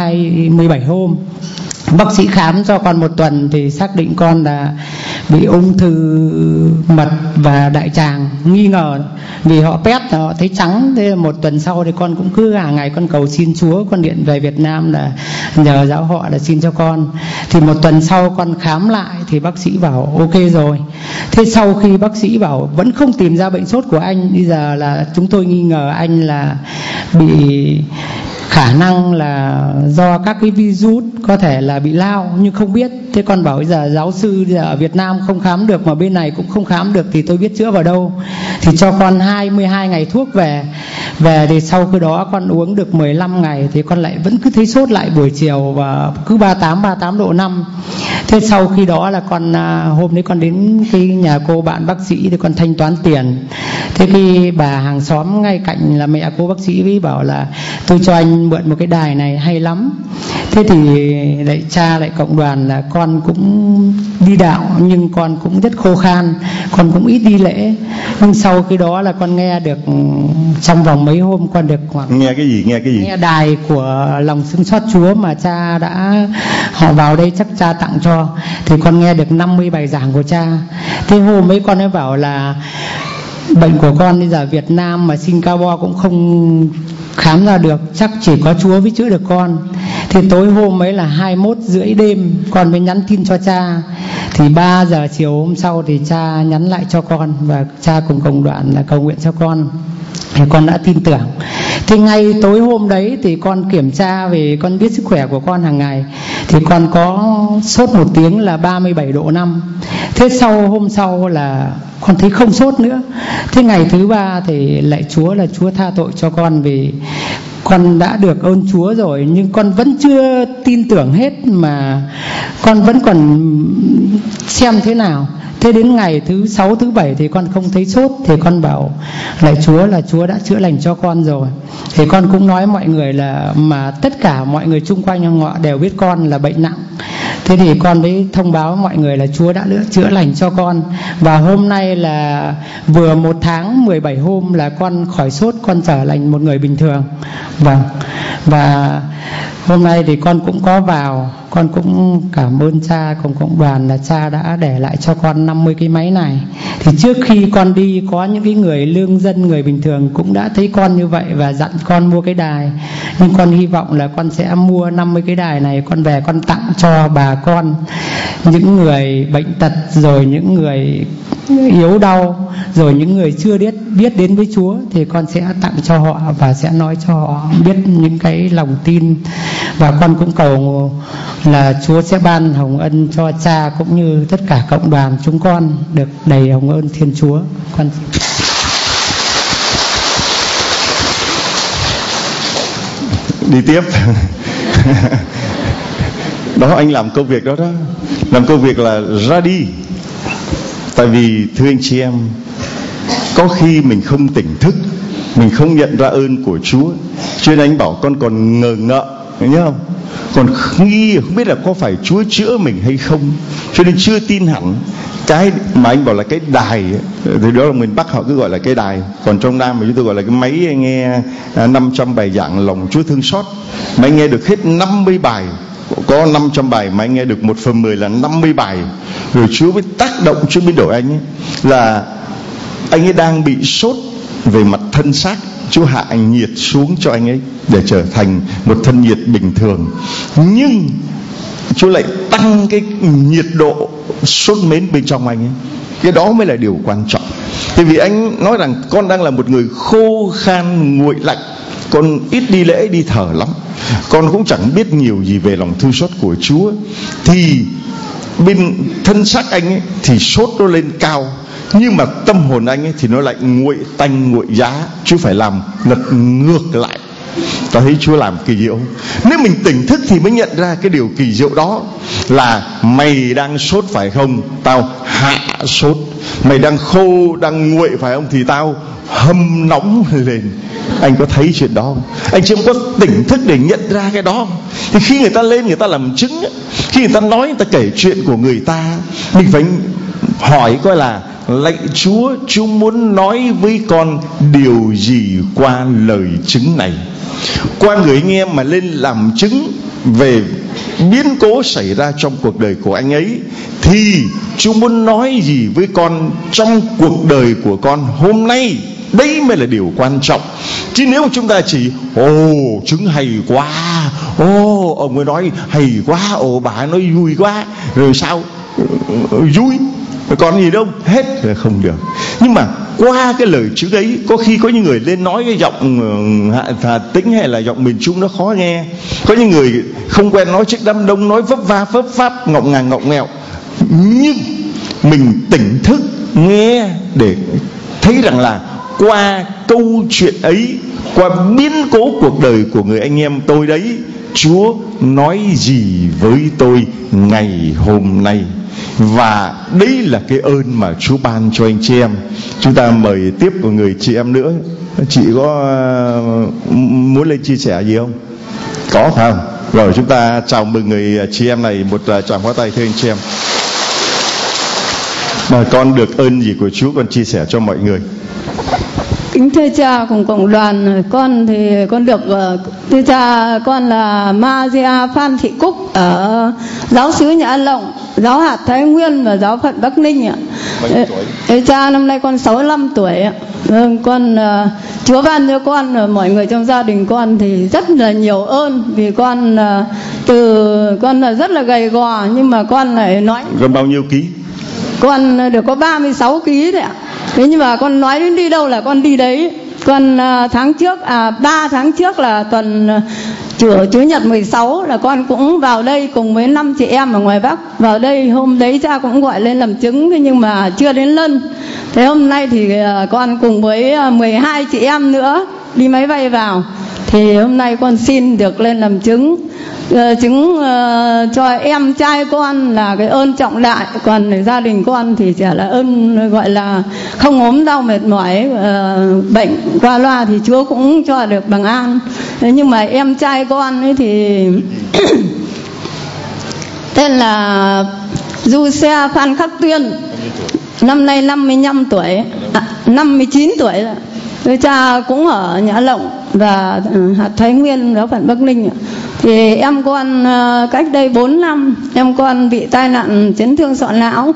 17 hôm. Bác sĩ khám cho con 1 tuần thì xác định con là bị ung thư mật và đại tràng, nghi ngờ vì họ PET họ thấy trắng. Thế 1 tuần sau thì con cũng cứ hàng ngày con cầu xin Chúa, con điện về Việt Nam là nhờ giáo họ là xin cho con. Thì 1 tuần sau con khám lại thì bác sĩ bảo ok rồi. Thế sau khi bác sĩ bảo vẫn không tìm ra bệnh sốt của anh, bây giờ là chúng tôi nghi ngờ anh là bị khả năng là do các cái virus, có thể là bị lao nhưng không biết. Thế con bảo bây giờ giáo sư giờ ở Việt Nam không khám được mà bên này cũng không khám được thì tôi biết chữa vào đâu. Thì cho con 22 ngày thuốc về thì sau khi đó con uống được 15 ngày thì con lại vẫn cứ thấy sốt lại buổi chiều và cứ 38 độ 5. Thế sau khi đó là con hôm đấy con đến cái nhà cô bạn bác sĩ thì con thanh toán tiền. Thế khi bà hàng xóm ngay cạnh là mẹ cô bác sĩ với bảo là tôi cho anh mượn một cái đài này hay lắm. Thế thì lại cha lại cộng đoàn là con cũng đi đạo nhưng con cũng rất khô khan, con cũng ít đi lễ. Nhưng sau khi đó là con nghe được trong vòng mấy hôm con được khoảng nghe cái gì nghe đài của Lòng Thương Xót Chúa mà cha đã họ vào đây chắc cha tặng cho, thì con nghe được 50 bài giảng của cha. Thế hôm ấy con ấy bảo là bệnh của con bây giờ Việt Nam mà Singapore cũng không khám ra được, chắc chỉ có Chúa mới chữa được con. Thì tối hôm ấy là 21:30 đêm con mới nhắn tin cho cha. Thì 3 giờ chiều hôm sau thì cha nhắn lại cho con và cha cùng cộng đoàn là cầu nguyện cho con. Thì con đã tin tưởng. Thì ngay tối hôm đấy thì con kiểm tra về con biết sức khỏe của con hàng ngày, thì con có sốt 1 tiếng là 37 độ 5. Thế sau hôm sau là con thấy không sốt nữa. Thế ngày thứ 3 thì lạy Chúa là Chúa tha tội cho con vì con đã được ơn Chúa rồi, nhưng con vẫn chưa tin tưởng hết mà con vẫn còn xem thế nào. Thế đến ngày thứ 6, thứ 7 thì con không thấy sốt, thì con bảo lạy Chúa là Chúa đã chữa lành cho con rồi. Thì con cũng nói mọi người là mà tất cả mọi người chung quanh họ đều biết con là bệnh nặng. Thế thì con mới thông báo mọi người là Chúa đã chữa lành cho con. Và hôm nay là vừa 1 tháng 17 hôm là con khỏi sốt, con trở thành một người bình thường. Vâng. Và hôm nay thì con cũng có vào, con cũng cảm ơn cha cùng cộng đoàn là cha đã để lại cho con 50 cái máy này. Thì trước khi con đi có những cái người lương dân, người bình thường cũng đã thấy con như vậy và dặn con mua cái đài. Nhưng con hy vọng là con sẽ mua 50 cái đài này, con về con tặng cho bà con, những người bệnh tật, rồi những người yếu đau, rồi những người chưa biết đến với Chúa, thì con sẽ tặng cho họ và sẽ nói cho họ biết những cái lòng tin. Và con cũng cầu là Chúa sẽ ban hồng ân cho cha cũng như tất cả cộng đoàn chúng con được đầy hồng ân Thiên Chúa. Con đi tiếp. Đó, anh làm công việc đó, làm công việc là ra đi. Tại vì thưa anh chị em, có khi mình không tỉnh thức, mình không nhận ra ơn của Chúa, cho nên anh bảo con còn ngờ ngợ, nhớ không? Còn nghi không biết là có phải Chúa chữa mình hay không, cho nên chưa tin hẳn. Cái mà anh bảo là cái đài ấy, thì đó là miền Bắc họ cứ gọi là cái đài, còn trong Nam mà chúng tôi gọi là cái máy nghe 500 bài giảng lòng Chúa thương xót. Mà anh nghe được hết 50 bài, có 500 bài mà anh nghe được 1/10 là 50 bài. Rồi Chúa mới tác động, Chúa mới đổi anh ấy, là anh ấy đang bị sốt về mặt thân xác, Chúa hạ nhiệt xuống cho anh ấy để trở thành một thân nhiệt bình thường. Nhưng Chúa lại tăng cái nhiệt độ sốt mến bên trong anh ấy. Cái đó mới là điều quan trọng. Tại vì anh nói rằng con đang là một người khô khan nguội lạnh, con ít đi lễ đi thờ lắm, con cũng chẳng biết nhiều gì về lòng thương xót của Chúa. Thì bên thân xác anh ấy thì sốt nó lên cao, nhưng mà tâm hồn anh ấy thì nó lại nguội tanh nguội giá. Chúa phải làm lật ngược lại. Ta thấy Chúa làm kỳ diệu. Nếu mình tỉnh thức thì mới nhận ra cái điều kỳ diệu đó, là mày đang sốt phải không, tao hạ sốt Mày đang khô, đang nguội phải không, thì tao hâm nóng lên. Anh có thấy chuyện đó không? Anh chưa có tỉnh thức để nhận ra cái đó. Thì khi người ta lên, người ta làm chứng, khi người ta nói, người ta kể chuyện của người ta, mình phải hỏi coi là: lạy Chúa, Chúa muốn nói với con điều gì qua lời chứng này? Qua người anh em mà lên làm chứng về biến cố xảy ra trong cuộc đời của anh ấy, thì Chúa muốn nói gì với con trong cuộc đời của con hôm nay? Đấy mới là điều quan trọng. Chứ nếu chúng ta chỉ chứng hay quá, ông ấy nói hay quá, bà ấy nói vui quá, rồi sao vui, còn gì đâu, hết là không được. Nhưng mà qua cái lời chứng ấy, có khi có những người lên nói cái giọng Hà Tĩnh hay là giọng miền Trung nó khó nghe, có những người không quen nói trước đám đông, nói vấp va phấp pháp, ngọng ngàng ngọng nghèo, nhưng mình tỉnh thức nghe để thấy rằng là qua câu chuyện ấy, qua biến cố cuộc đời của người anh em tôi đấy, Chúa nói gì với tôi ngày hôm nay. Và đấy là cái ơn mà Chúa ban cho anh chị em. Chúng ta mời tiếp một người chị em nữa. Chị có muốn lên chia sẻ gì không? Có phải không? Rồi chúng ta chào mừng người chị em này một tràng pháo tay thưa anh chị em. Mà con được ơn gì của Chúa con chia sẻ cho mọi người. Kính thưa cha cùng cộng đoàn, con thì con được thưa cha, con là Maria Phan Thị Cúc ở giáo xứ Nhã Lộng, giáo hạt Thái Nguyên và giáo phận Bắc Ninh ạ. Cha năm nay con 65 tuổi ạ. Con Chúa ban cho con và mọi người trong gia đình con thì rất là nhiều ơn, vì con con là rất là gầy gò, nhưng mà con lại nói. Con bao nhiêu ký? Con được có 36 ký đấy ạ. Thế nhưng mà con nói đến đi đâu là con đi đấy. Con 3 tháng trước là tuần Chủ nhật 16 là con cũng vào đây cùng với 5 chị em ở ngoài Bắc. Vào đây hôm đấy cha cũng gọi lên làm chứng, thế nhưng mà chưa đến lân. Thế hôm nay thì con cùng với 12 chị em nữa đi máy bay vào. Thì hôm nay con xin được lên làm chứng cho em trai con là cái ơn trọng đại. Còn gia đình con thì chỉ là ơn gọi là không ốm đau mệt mỏi, bệnh qua loa thì Chúa cũng cho được bằng an. Nhưng mà em trai con ấy thì tên là Du Xe Phan Khắc Tuyên, năm nay 55 tuổi, 59 tuổi rồi. Tôi cha cũng ở Nhã Lộng và hạt Thái Nguyên, giáo phận Bắc Ninh. Thì em con cách đây 4 năm em con bị tai nạn chấn thương sọ não.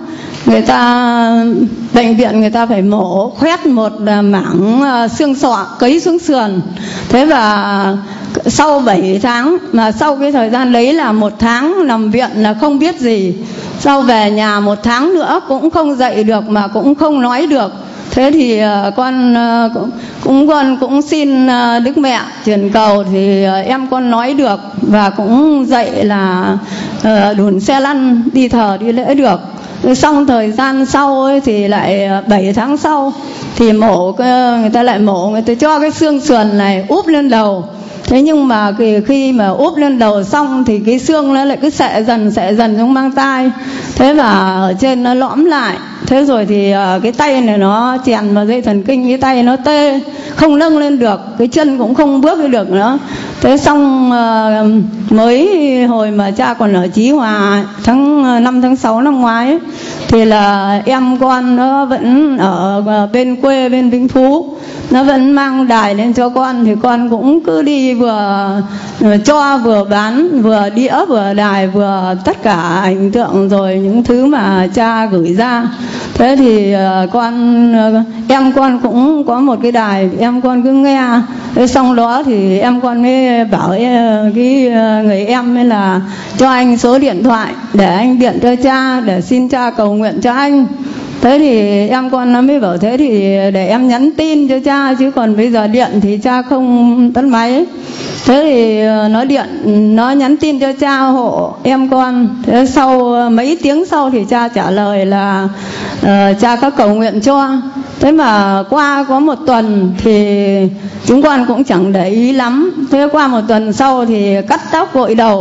Bệnh viện người ta phải mổ khoét một mảng xương sọ cấy xuống sườn. Thế và sau 7 tháng, mà sau cái thời gian đấy là 1 tháng nằm viện là không biết gì. Sau về nhà 1 tháng nữa cũng không dậy được mà cũng không nói được. Thế thì con cũng xin Đức Mẹ truyền cầu thì em con nói được và cũng dậy là đùn xe lăn đi thờ đi lễ được. Xong thời gian sau ấy, thì lại 7 tháng sau thì người ta lại mổ, người ta cho cái xương sườn này úp lên đầu. Thế nhưng mà khi mà úp lên đầu xong thì cái xương nó lại cứ sệ dần trong mang tai. Thế và ở trên nó lõm lại. Thế rồi thì cái tay này nó chèn vào dây thần kinh, cái tay nó tê, không nâng lên được, cái chân cũng không bước đi được nữa. Thế xong mới hồi mà cha còn ở Chí Hòa tháng 5 tháng 6 năm ngoái ấy, thì là em con nó vẫn ở bên quê bên Vĩnh Phú, nó vẫn mang đài lên cho con, thì con cũng cứ đi vừa cho vừa bán, vừa đĩa vừa đài vừa tất cả ảnh tượng rồi những thứ mà cha gửi ra. Thế thì em con cũng có một cái đài, em con cứ nghe. Thế xong đó thì em con mới bảo cái người em ấy là cho anh số điện thoại để anh điện cho cha, để xin cha cầu nguyện cho anh. Thế thì em con nó mới bảo thế thì để em nhắn tin cho cha, chứ còn bây giờ điện thì cha không tắt máy. Thế thì nó nhắn tin cho cha hộ em con. Thế sau mấy tiếng sau thì cha trả lời là cha có cầu nguyện cho. Thế mà qua có 1 tuần thì chúng con cũng chẳng để ý lắm. Thế qua 1 tuần sau thì cắt tóc gội đầu.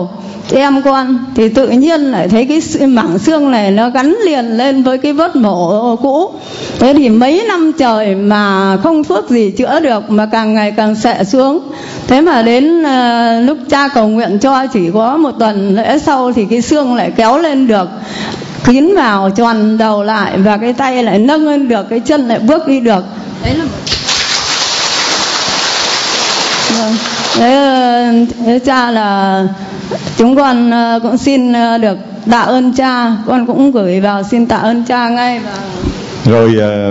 em con thì tự nhiên lại thấy cái mảng xương này nó gắn liền lên với cái vết mổ cũ. Thế thì mấy năm trời mà không thuốc gì chữa được, mà càng ngày càng xệ xuống. Thế mà đến lúc cha cầu nguyện cho chỉ có một tuần lễ sau thì cái xương lại kéo lên được, kín vào, tròn đầu lại, và cái tay lại nâng lên được, cái chân lại bước đi được. Đấy là thế cha là chúng con cũng xin được tạ ơn cha, con cũng gửi vào xin tạ ơn cha ngay. Rồi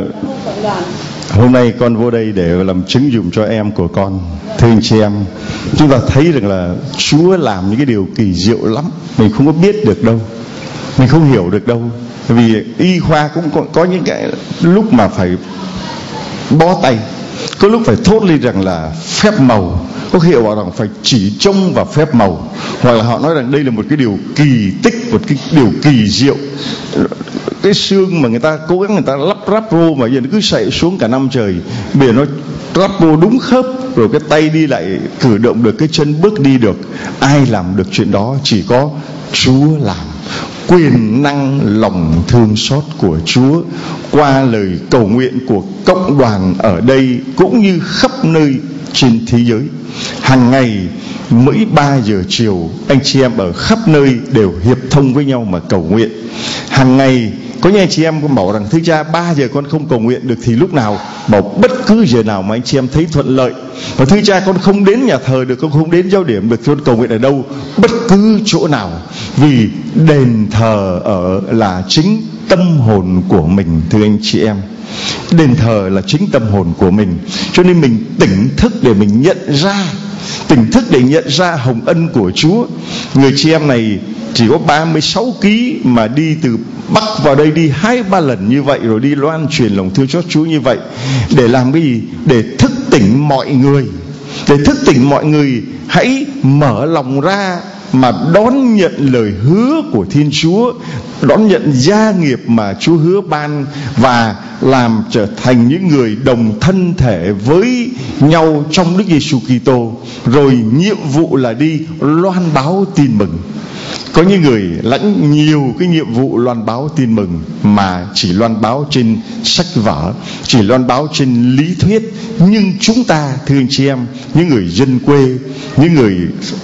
hôm nay con vô đây để làm chứng dùm cho em của con. Thưa anh chị em, chúng ta thấy rằng là Chúa làm những cái điều kỳ diệu lắm, mình không có biết được đâu, mình không hiểu được đâu. Vì y khoa cũng có những cái lúc mà phải bó tay, có lúc phải thốt lên rằng là phép màu, có khi họ bảo rằng phải chỉ trông vào phép màu, hoặc là họ nói rằng đây là một cái điều kỳ tích, một cái điều kỳ diệu. Cái xương mà người ta cố gắng người ta lắp ráp vô mà giờ nó cứ sậy xuống cả năm trời, bây giờ nó lắp vô đúng khớp, rồi cái tay đi lại cử động được, cái chân bước đi được. Ai làm được chuyện đó? Chỉ có Chúa làm. Quyền năng lòng thương xót của Chúa qua lời cầu nguyện của cộng đoàn ở đây cũng như khắp nơi trên thế giới. Hàng ngày mỗi 3 giờ chiều, anh chị em ở khắp nơi đều hiệp thông với nhau mà cầu nguyện. Hàng ngày có những anh chị em cũng bảo rằng thưa cha 3 giờ con không cầu nguyện được thì lúc nào? Bảo bất cứ giờ nào mà anh chị em thấy thuận lợi. Và thưa cha con không đến nhà thờ được, con không đến giao điểm được, con cầu nguyện ở đâu? Bất cứ chỗ nào. Vì đền thờ ở là chính tâm hồn của mình, thưa anh chị em. Đền thờ là chính tâm hồn của mình. Cho nên mình tỉnh thức để mình nhận ra, tỉnh thức để nhận ra hồng ân của Chúa. Người chị em này chỉ có 36 kg mà đi từ Bắc vào đây đi 2-3 lần như vậy, rồi đi loan truyền lòng thương xót Chúa như vậy. Để làm cái gì? Để thức tỉnh mọi người. Để thức tỉnh mọi người hãy mở lòng ra mà đón nhận lời hứa của Thiên Chúa, đón nhận gia nghiệp mà Chúa hứa ban, và làm trở thành những người đồng thân thể với nhau trong Đức Giêsu Kitô. Rồi nhiệm vụ là đi loan báo tin mừng. Có những người lãnh nhiều cái nhiệm vụ loan báo tin mừng mà chỉ loan báo trên sách vở, chỉ loan báo trên lý thuyết. Nhưng chúng ta, thưa anh chị em, những người dân quê, những người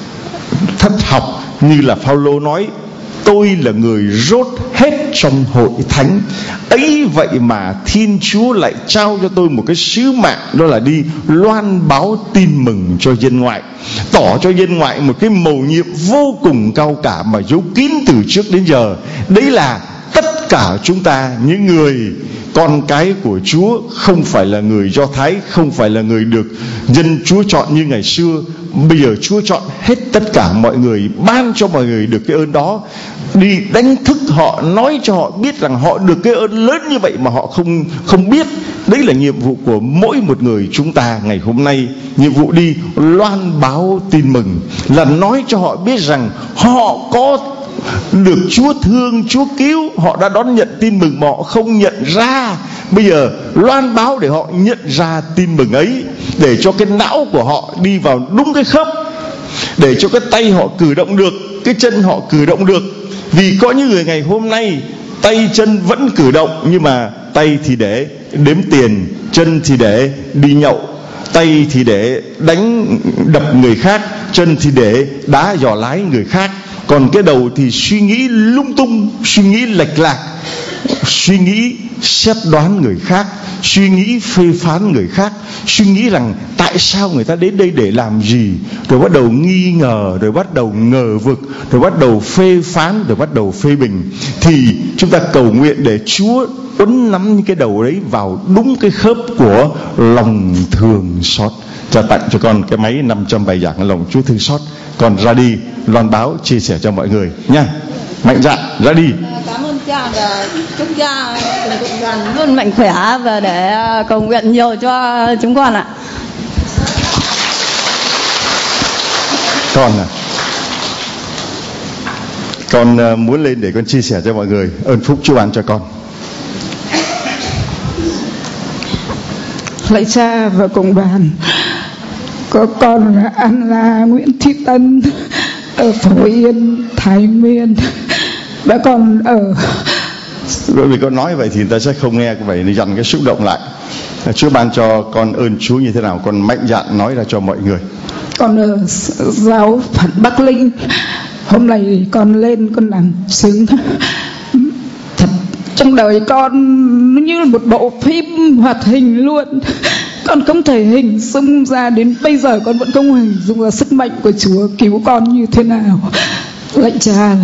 thất học, như là Phaolô nói, tôi là người rốt hết trong hội thánh ấy, vậy mà Thiên Chúa lại trao cho tôi một cái sứ mạng, đó là đi loan báo tin mừng cho dân ngoại, tỏ cho dân ngoại một cái mầu nhiệm vô cùng cao cả mà giấu kín từ trước đến giờ. Đấy là tất cả chúng ta, những người con cái của Chúa, không phải là người Do Thái, không phải là người được dân Chúa chọn như ngày xưa. Bây giờ Chúa chọn hết tất cả mọi người, ban cho mọi người được cái ơn đó. Đi đánh thức họ, nói cho họ biết rằng họ được cái ơn lớn như vậy mà họ không biết. Đấy là nhiệm vụ của mỗi một người chúng ta ngày hôm nay. Nhiệm vụ đi loan báo tin mừng là nói cho họ biết rằng họ có được Chúa thương, Chúa cứu. Họ đã đón nhận tin mừng mà họ không nhận ra. Bây giờ loan báo để họ nhận ra tin mừng ấy, để cho cái não của họ đi vào đúng cái khớp, để cho cái tay họ cử động được, cái chân họ cử động được. Vì có những người ngày hôm nay tay chân vẫn cử động, nhưng mà tay thì để đếm tiền, chân thì để đi nhậu, tay thì để đánh đập người khác, chân thì để đá giò lái người khác. Còn cái đầu thì suy nghĩ lung tung, suy nghĩ lệch lạc, suy nghĩ xét đoán người khác, suy nghĩ phê phán người khác, suy nghĩ rằng tại sao người ta đến đây để làm gì, rồi bắt đầu nghi ngờ, rồi bắt đầu ngờ vực, rồi bắt đầu phê phán, rồi bắt đầu phê bình. Thì chúng ta cầu nguyện để Chúa uốn nắm những cái đầu đấy vào đúng cái khớp của lòng thương xót. Cho tặng cho con cái máy 500 bài giảng lòng Chúa thương xót. Còn ra đi loan báo, chia sẻ cho mọi người nha. Mạnh dạn ra đi. Cảm ơn cha và chúc cha cùng cộng đoàn luôn mạnh khỏe và để cầu nguyện nhiều cho chúng con ạ. Con muốn lên để con chia sẻ cho mọi người ơn phúc Chúa ban cho con. Lạy cha và cộng đoàn, có con là An La Nguyễn Thị Tân, ở Phổ Yên, Thái Nguyên, và con ở. Vì con nói vậy thì người ta sẽ không nghe, vậy nên dành cái xúc động lại. Chúa ban cho con ơn Chúa như thế nào, con mạnh dạn nói ra cho mọi người. Con ở giáo phận Bắc Linh. Hôm nay con lên con làm chứng. Thật, trong đời con nó như một bộ phim hoạt hình luôn. Con không thể hình dung ra, đến bây giờ con vẫn không hình dung ra sức mạnh của Chúa cứu con như thế nào. Lạy Cha là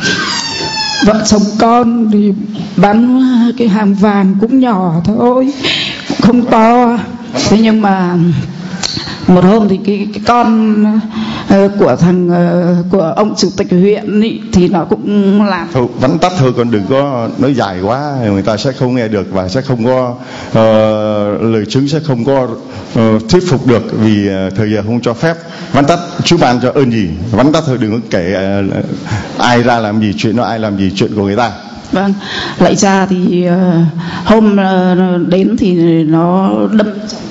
vợ chồng con thì bán cái hàng vàng cũng nhỏ thôi, cũng không to. Thế nhưng mà một hôm thì cái con của của ông chủ tịch huyện ý, thì nó cũng làm. Thôi vắn tắt thôi, con đừng có nói dài quá, người ta sẽ không nghe được và sẽ không có lời chứng sẽ không có thuyết phục được, vì thời giờ không cho phép. Vắn tắt, Chúa ban cho ơn gì, vắn tắt thôi, đừng có kể ai ra làm gì chuyện nó, ai làm gì chuyện của người ta. Vâng, lạy Cha thì hôm đến thì nó đâm.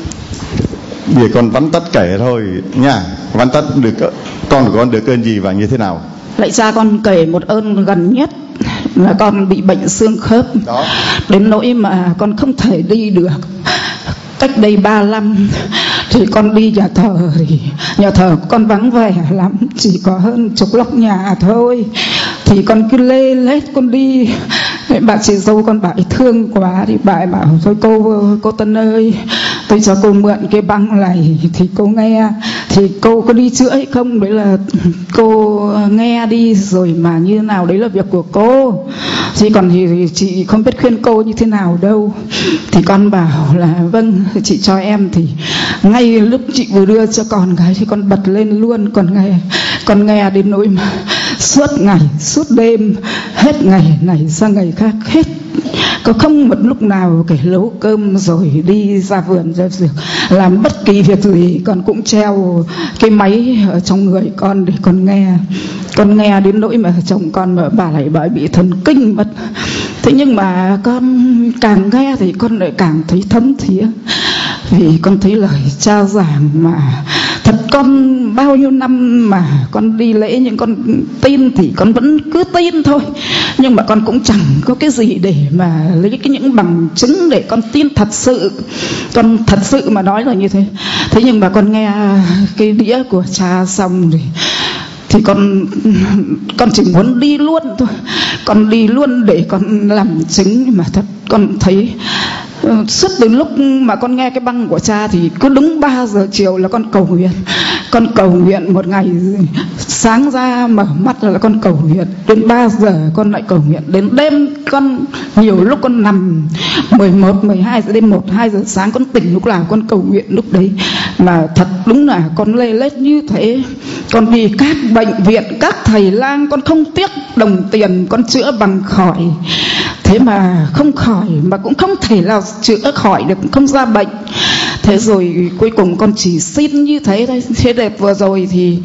Vì con vắn tắt kể thôi nha, vắn tắt được con của con được ơn gì và như thế nào. Lạy Cha, con kể một ơn gần nhất là con bị bệnh xương khớp đó, đến nỗi mà con không thể đi được. Cách đây 3 năm thì con đi nhà thờ, thì nhà thờ con vắng vẻ lắm, chỉ có hơn chục lóc nhà thôi. Thì con cứ lê lết con đi. Bà chị dâu con bảo thương quá thì bà bảo thôi cô Tân ơi, tôi cho cô mượn cái băng này thì cô nghe, thì cô có đi chữa hay không đấy là cô nghe đi, rồi mà như thế nào đấy là việc của cô, chứ còn thì chị không biết khuyên cô như thế nào đâu. Thì con bảo là vâng chị cho em. Thì ngay lúc chị vừa đưa cho con cái thì con bật lên luôn, con nghe đến nỗi mà suốt ngày suốt đêm, hết ngày này sang ngày khác, hết có không một lúc nào kể nấu cơm rồi đi ra vườn ra giường làm bất kỳ việc gì, con cũng treo cái máy ở trong người con để con nghe đến nỗi mà chồng con mà bà lại bị thần kinh mất. Thế nhưng mà con càng nghe thì con lại càng thấy thấm thía, vì con thấy lời Cha giảng mà thật. Con bao nhiêu năm mà con đi lễ nhưng con tin thì con vẫn cứ tin thôi, nhưng mà con cũng chẳng có cái gì để mà lấy những bằng chứng để con tin thật sự. Con thật sự mà nói là như thế. Thế nhưng mà con nghe cái đĩa của Cha xong thì con chỉ muốn đi luôn thôi. Con đi luôn để con làm chứng, mà thật con thấy suốt từ lúc mà con nghe cái băng của Cha thì cứ đúng 3 giờ chiều là con cầu nguyện. Con cầu nguyện một ngày, sáng ra mở mắt là con cầu nguyện, đến 3 giờ con lại cầu nguyện, đến đêm con nhiều lúc con nằm 11, 12 giờ đêm, 1, 2 giờ sáng con tỉnh lúc nào con cầu nguyện lúc đấy. Mà thật đúng là con lê lết như thế. Con đi các bệnh viện, các thầy lang, con không tiếc đồng tiền, con chữa bằng khỏi. Thế mà không khỏi, mà cũng không thể nào chữa khỏi được, không ra bệnh. Thế rồi cuối cùng con chỉ xin như thế thôi. Thế đợt vừa rồi thì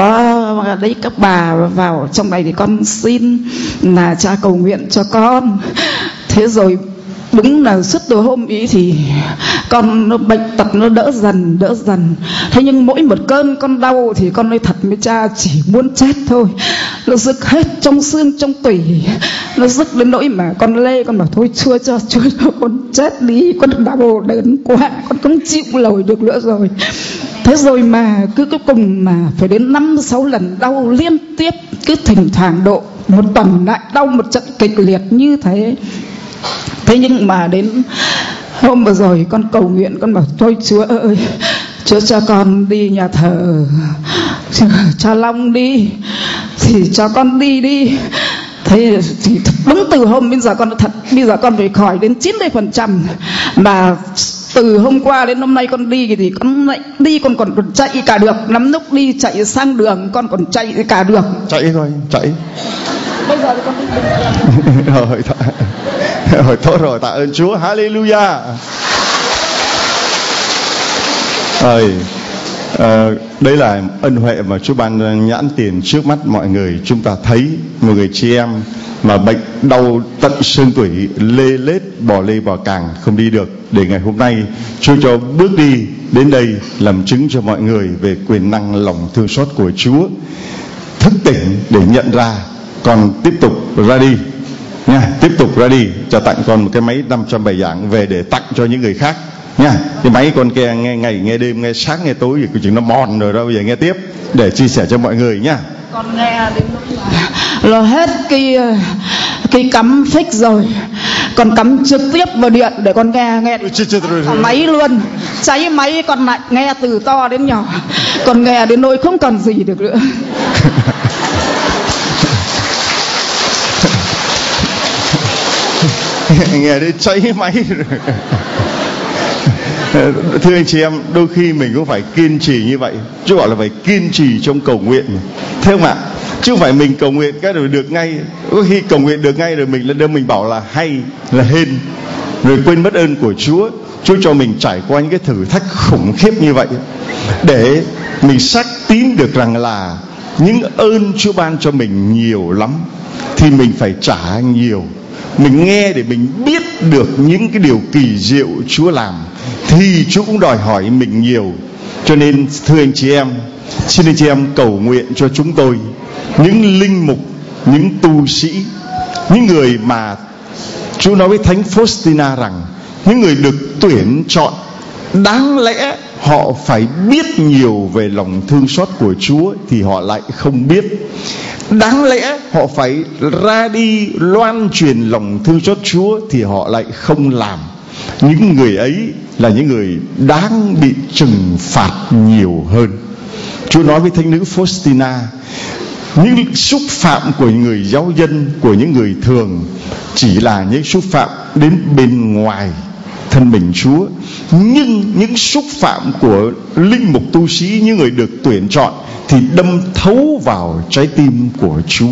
có đấy các bà vào trong này thì con xin là Cha cầu nguyện cho con. Thế rồi đúng là suốt từ hôm ý thì con nó bệnh tật nó đỡ dần. Thế nhưng mỗi một cơn con đau thì con nói thật với Cha chỉ muốn chết thôi. Nó rực hết trong xương trong tủy, nó rực đến nỗi mà con lê, con bảo thôi Chúa cho con chết đi, con đau đớn quá, con không chịu nổi được nữa rồi. Thế rồi mà cứ cuối cùng mà phải đến 5-6 lần đau liên tiếp, cứ thỉnh thoảng độ một tuần lại đau một trận kịch liệt như thế. Thế nhưng mà đến hôm vừa rồi con cầu nguyện, con bảo thôi Chúa ơi, Chúa cho con đi nhà thờ Cha Long đi, thì cho con đi. Thế thì đúng từ hôm bây giờ con thật, bây giờ con phải khỏi đến 90%. Mà từ hôm qua đến hôm nay con đi thì con lại đi, con còn chạy cả được. Lắm lúc đi chạy sang đường con còn chạy cả được. Chạy thôi, chạy. Bây giờ thì con đi rồi thôi rồi, tạ ơn Chúa, hallelujah. Đây là ân huệ mà Chúa ban nhãn tiền trước mắt mọi người. Chúng ta thấy một người chị em mà bệnh đau tận xương tủy, lê lết bò lê bò càng không đi được, để ngày hôm nay Chúa cho bước đi đến đây làm chứng cho mọi người về quyền năng lòng thương xót của Chúa. thức tỉnh để nhận ra. Con tiếp tục ra đi nha, tiếp tục ra đi. Cho tặng con một cái máy 500 bài giảng về để tặng cho những người khác nha. Cái máy con kia nghe ngày nghe đêm, nghe sáng nghe tối thì chuyện nó mòn rồi đó, bây giờ nghe tiếp để chia sẻ cho mọi người nha. Con nghe đến lúc là hết cái cắm phích rồi, con cắm trực tiếp vào điện để con nghe máy luôn, cháy máy con lại nghe từ to đến nhỏ, con nghe đến nỗi không còn gì được nữa. Nghe đến cháy máy rồi. Thưa anh chị em, đôi khi mình cũng phải kiên trì như vậy. Chúa gọi là phải kiên trì trong cầu nguyện, thấy không ạ? Chứ không phải mình cầu nguyện cái rồi được ngay. Có khi cầu nguyện được ngay rồi mình bảo là hay, là hên, rồi quên mất ơn của Chúa. Chúa cho mình trải qua những cái thử thách khủng khiếp như vậy để mình xác tín được rằng là những ơn Chúa ban cho mình nhiều lắm, thì mình phải trả nhiều. Mình nghe để mình biết được những cái điều kỳ diệu Chúa làm, thì Chúa cũng đòi hỏi mình nhiều. Cho nên thưa anh chị em, xin anh chị em cầu nguyện cho chúng tôi, những linh mục, những tu sĩ, những người mà Chúa nói với Thánh Faustina rằng những người được tuyển chọn, đáng lẽ họ phải biết nhiều về lòng thương xót của Chúa thì họ lại không biết. Đáng lẽ họ phải ra đi loan truyền lòng thương xót Chúa thì họ lại không làm. Những người ấy là những người đáng bị trừng phạt nhiều hơn. Chúa nói với Thánh nữ Faustina, những xúc phạm của những người giáo dân, của những người thường chỉ là những xúc phạm đến bên ngoài thân mình Chúa, nhưng những xúc phạm của linh mục tu sĩ, những người được tuyển chọn, thì đâm thấu vào trái tim của Chúa.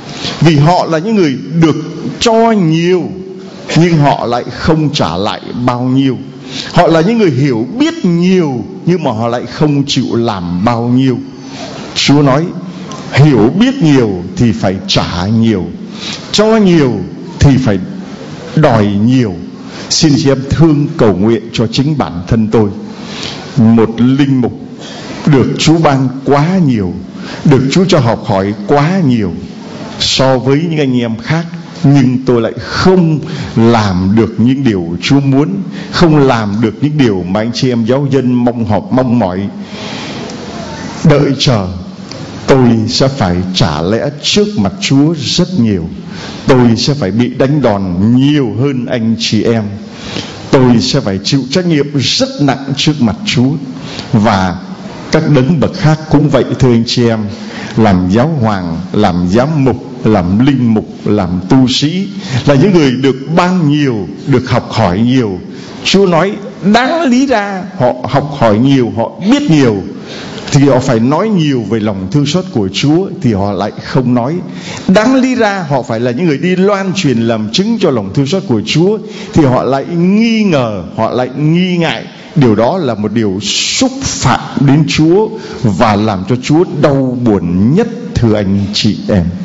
Vì họ là những người được cho nhiều, nhưng họ lại không trả lại bao nhiêu. Họ là những người hiểu biết nhiều, nhưng mà họ lại không chịu làm bao nhiêu. Chúa nói hiểu biết nhiều thì phải trả nhiều, cho nhiều thì phải đòi nhiều. Xin chị em thương cầu nguyện cho chính bản thân tôi, một linh mục được Chúa ban quá nhiều, được Chúa cho học hỏi quá nhiều so với những anh em khác, nhưng tôi lại không làm được những điều Chúa muốn, không làm được những điều mà anh chị em giáo dân mong mỏi đợi chờ. Tôi sẽ phải trả lẽ trước mặt Chúa rất nhiều. Tôi sẽ phải bị đánh đòn nhiều hơn anh chị em. Tôi sẽ phải chịu trách nhiệm rất nặng trước mặt Chúa. Và các đấng bậc khác cũng vậy thưa anh chị em. Làm giáo hoàng, làm giám mục, làm linh mục, làm tu sĩ là những người được ban nhiều, được học hỏi nhiều. Chúa nói đáng lý ra họ học hỏi nhiều, họ biết nhiều, thì họ phải nói nhiều về lòng thương xót của Chúa, thì họ lại không nói. Đáng lý ra họ phải là những người đi loan truyền làm chứng cho lòng thương xót của Chúa, thì họ lại nghi ngờ, họ lại nghi ngại. Điều đó là một điều xúc phạm đến Chúa và làm cho Chúa đau buồn nhất thưa anh chị em.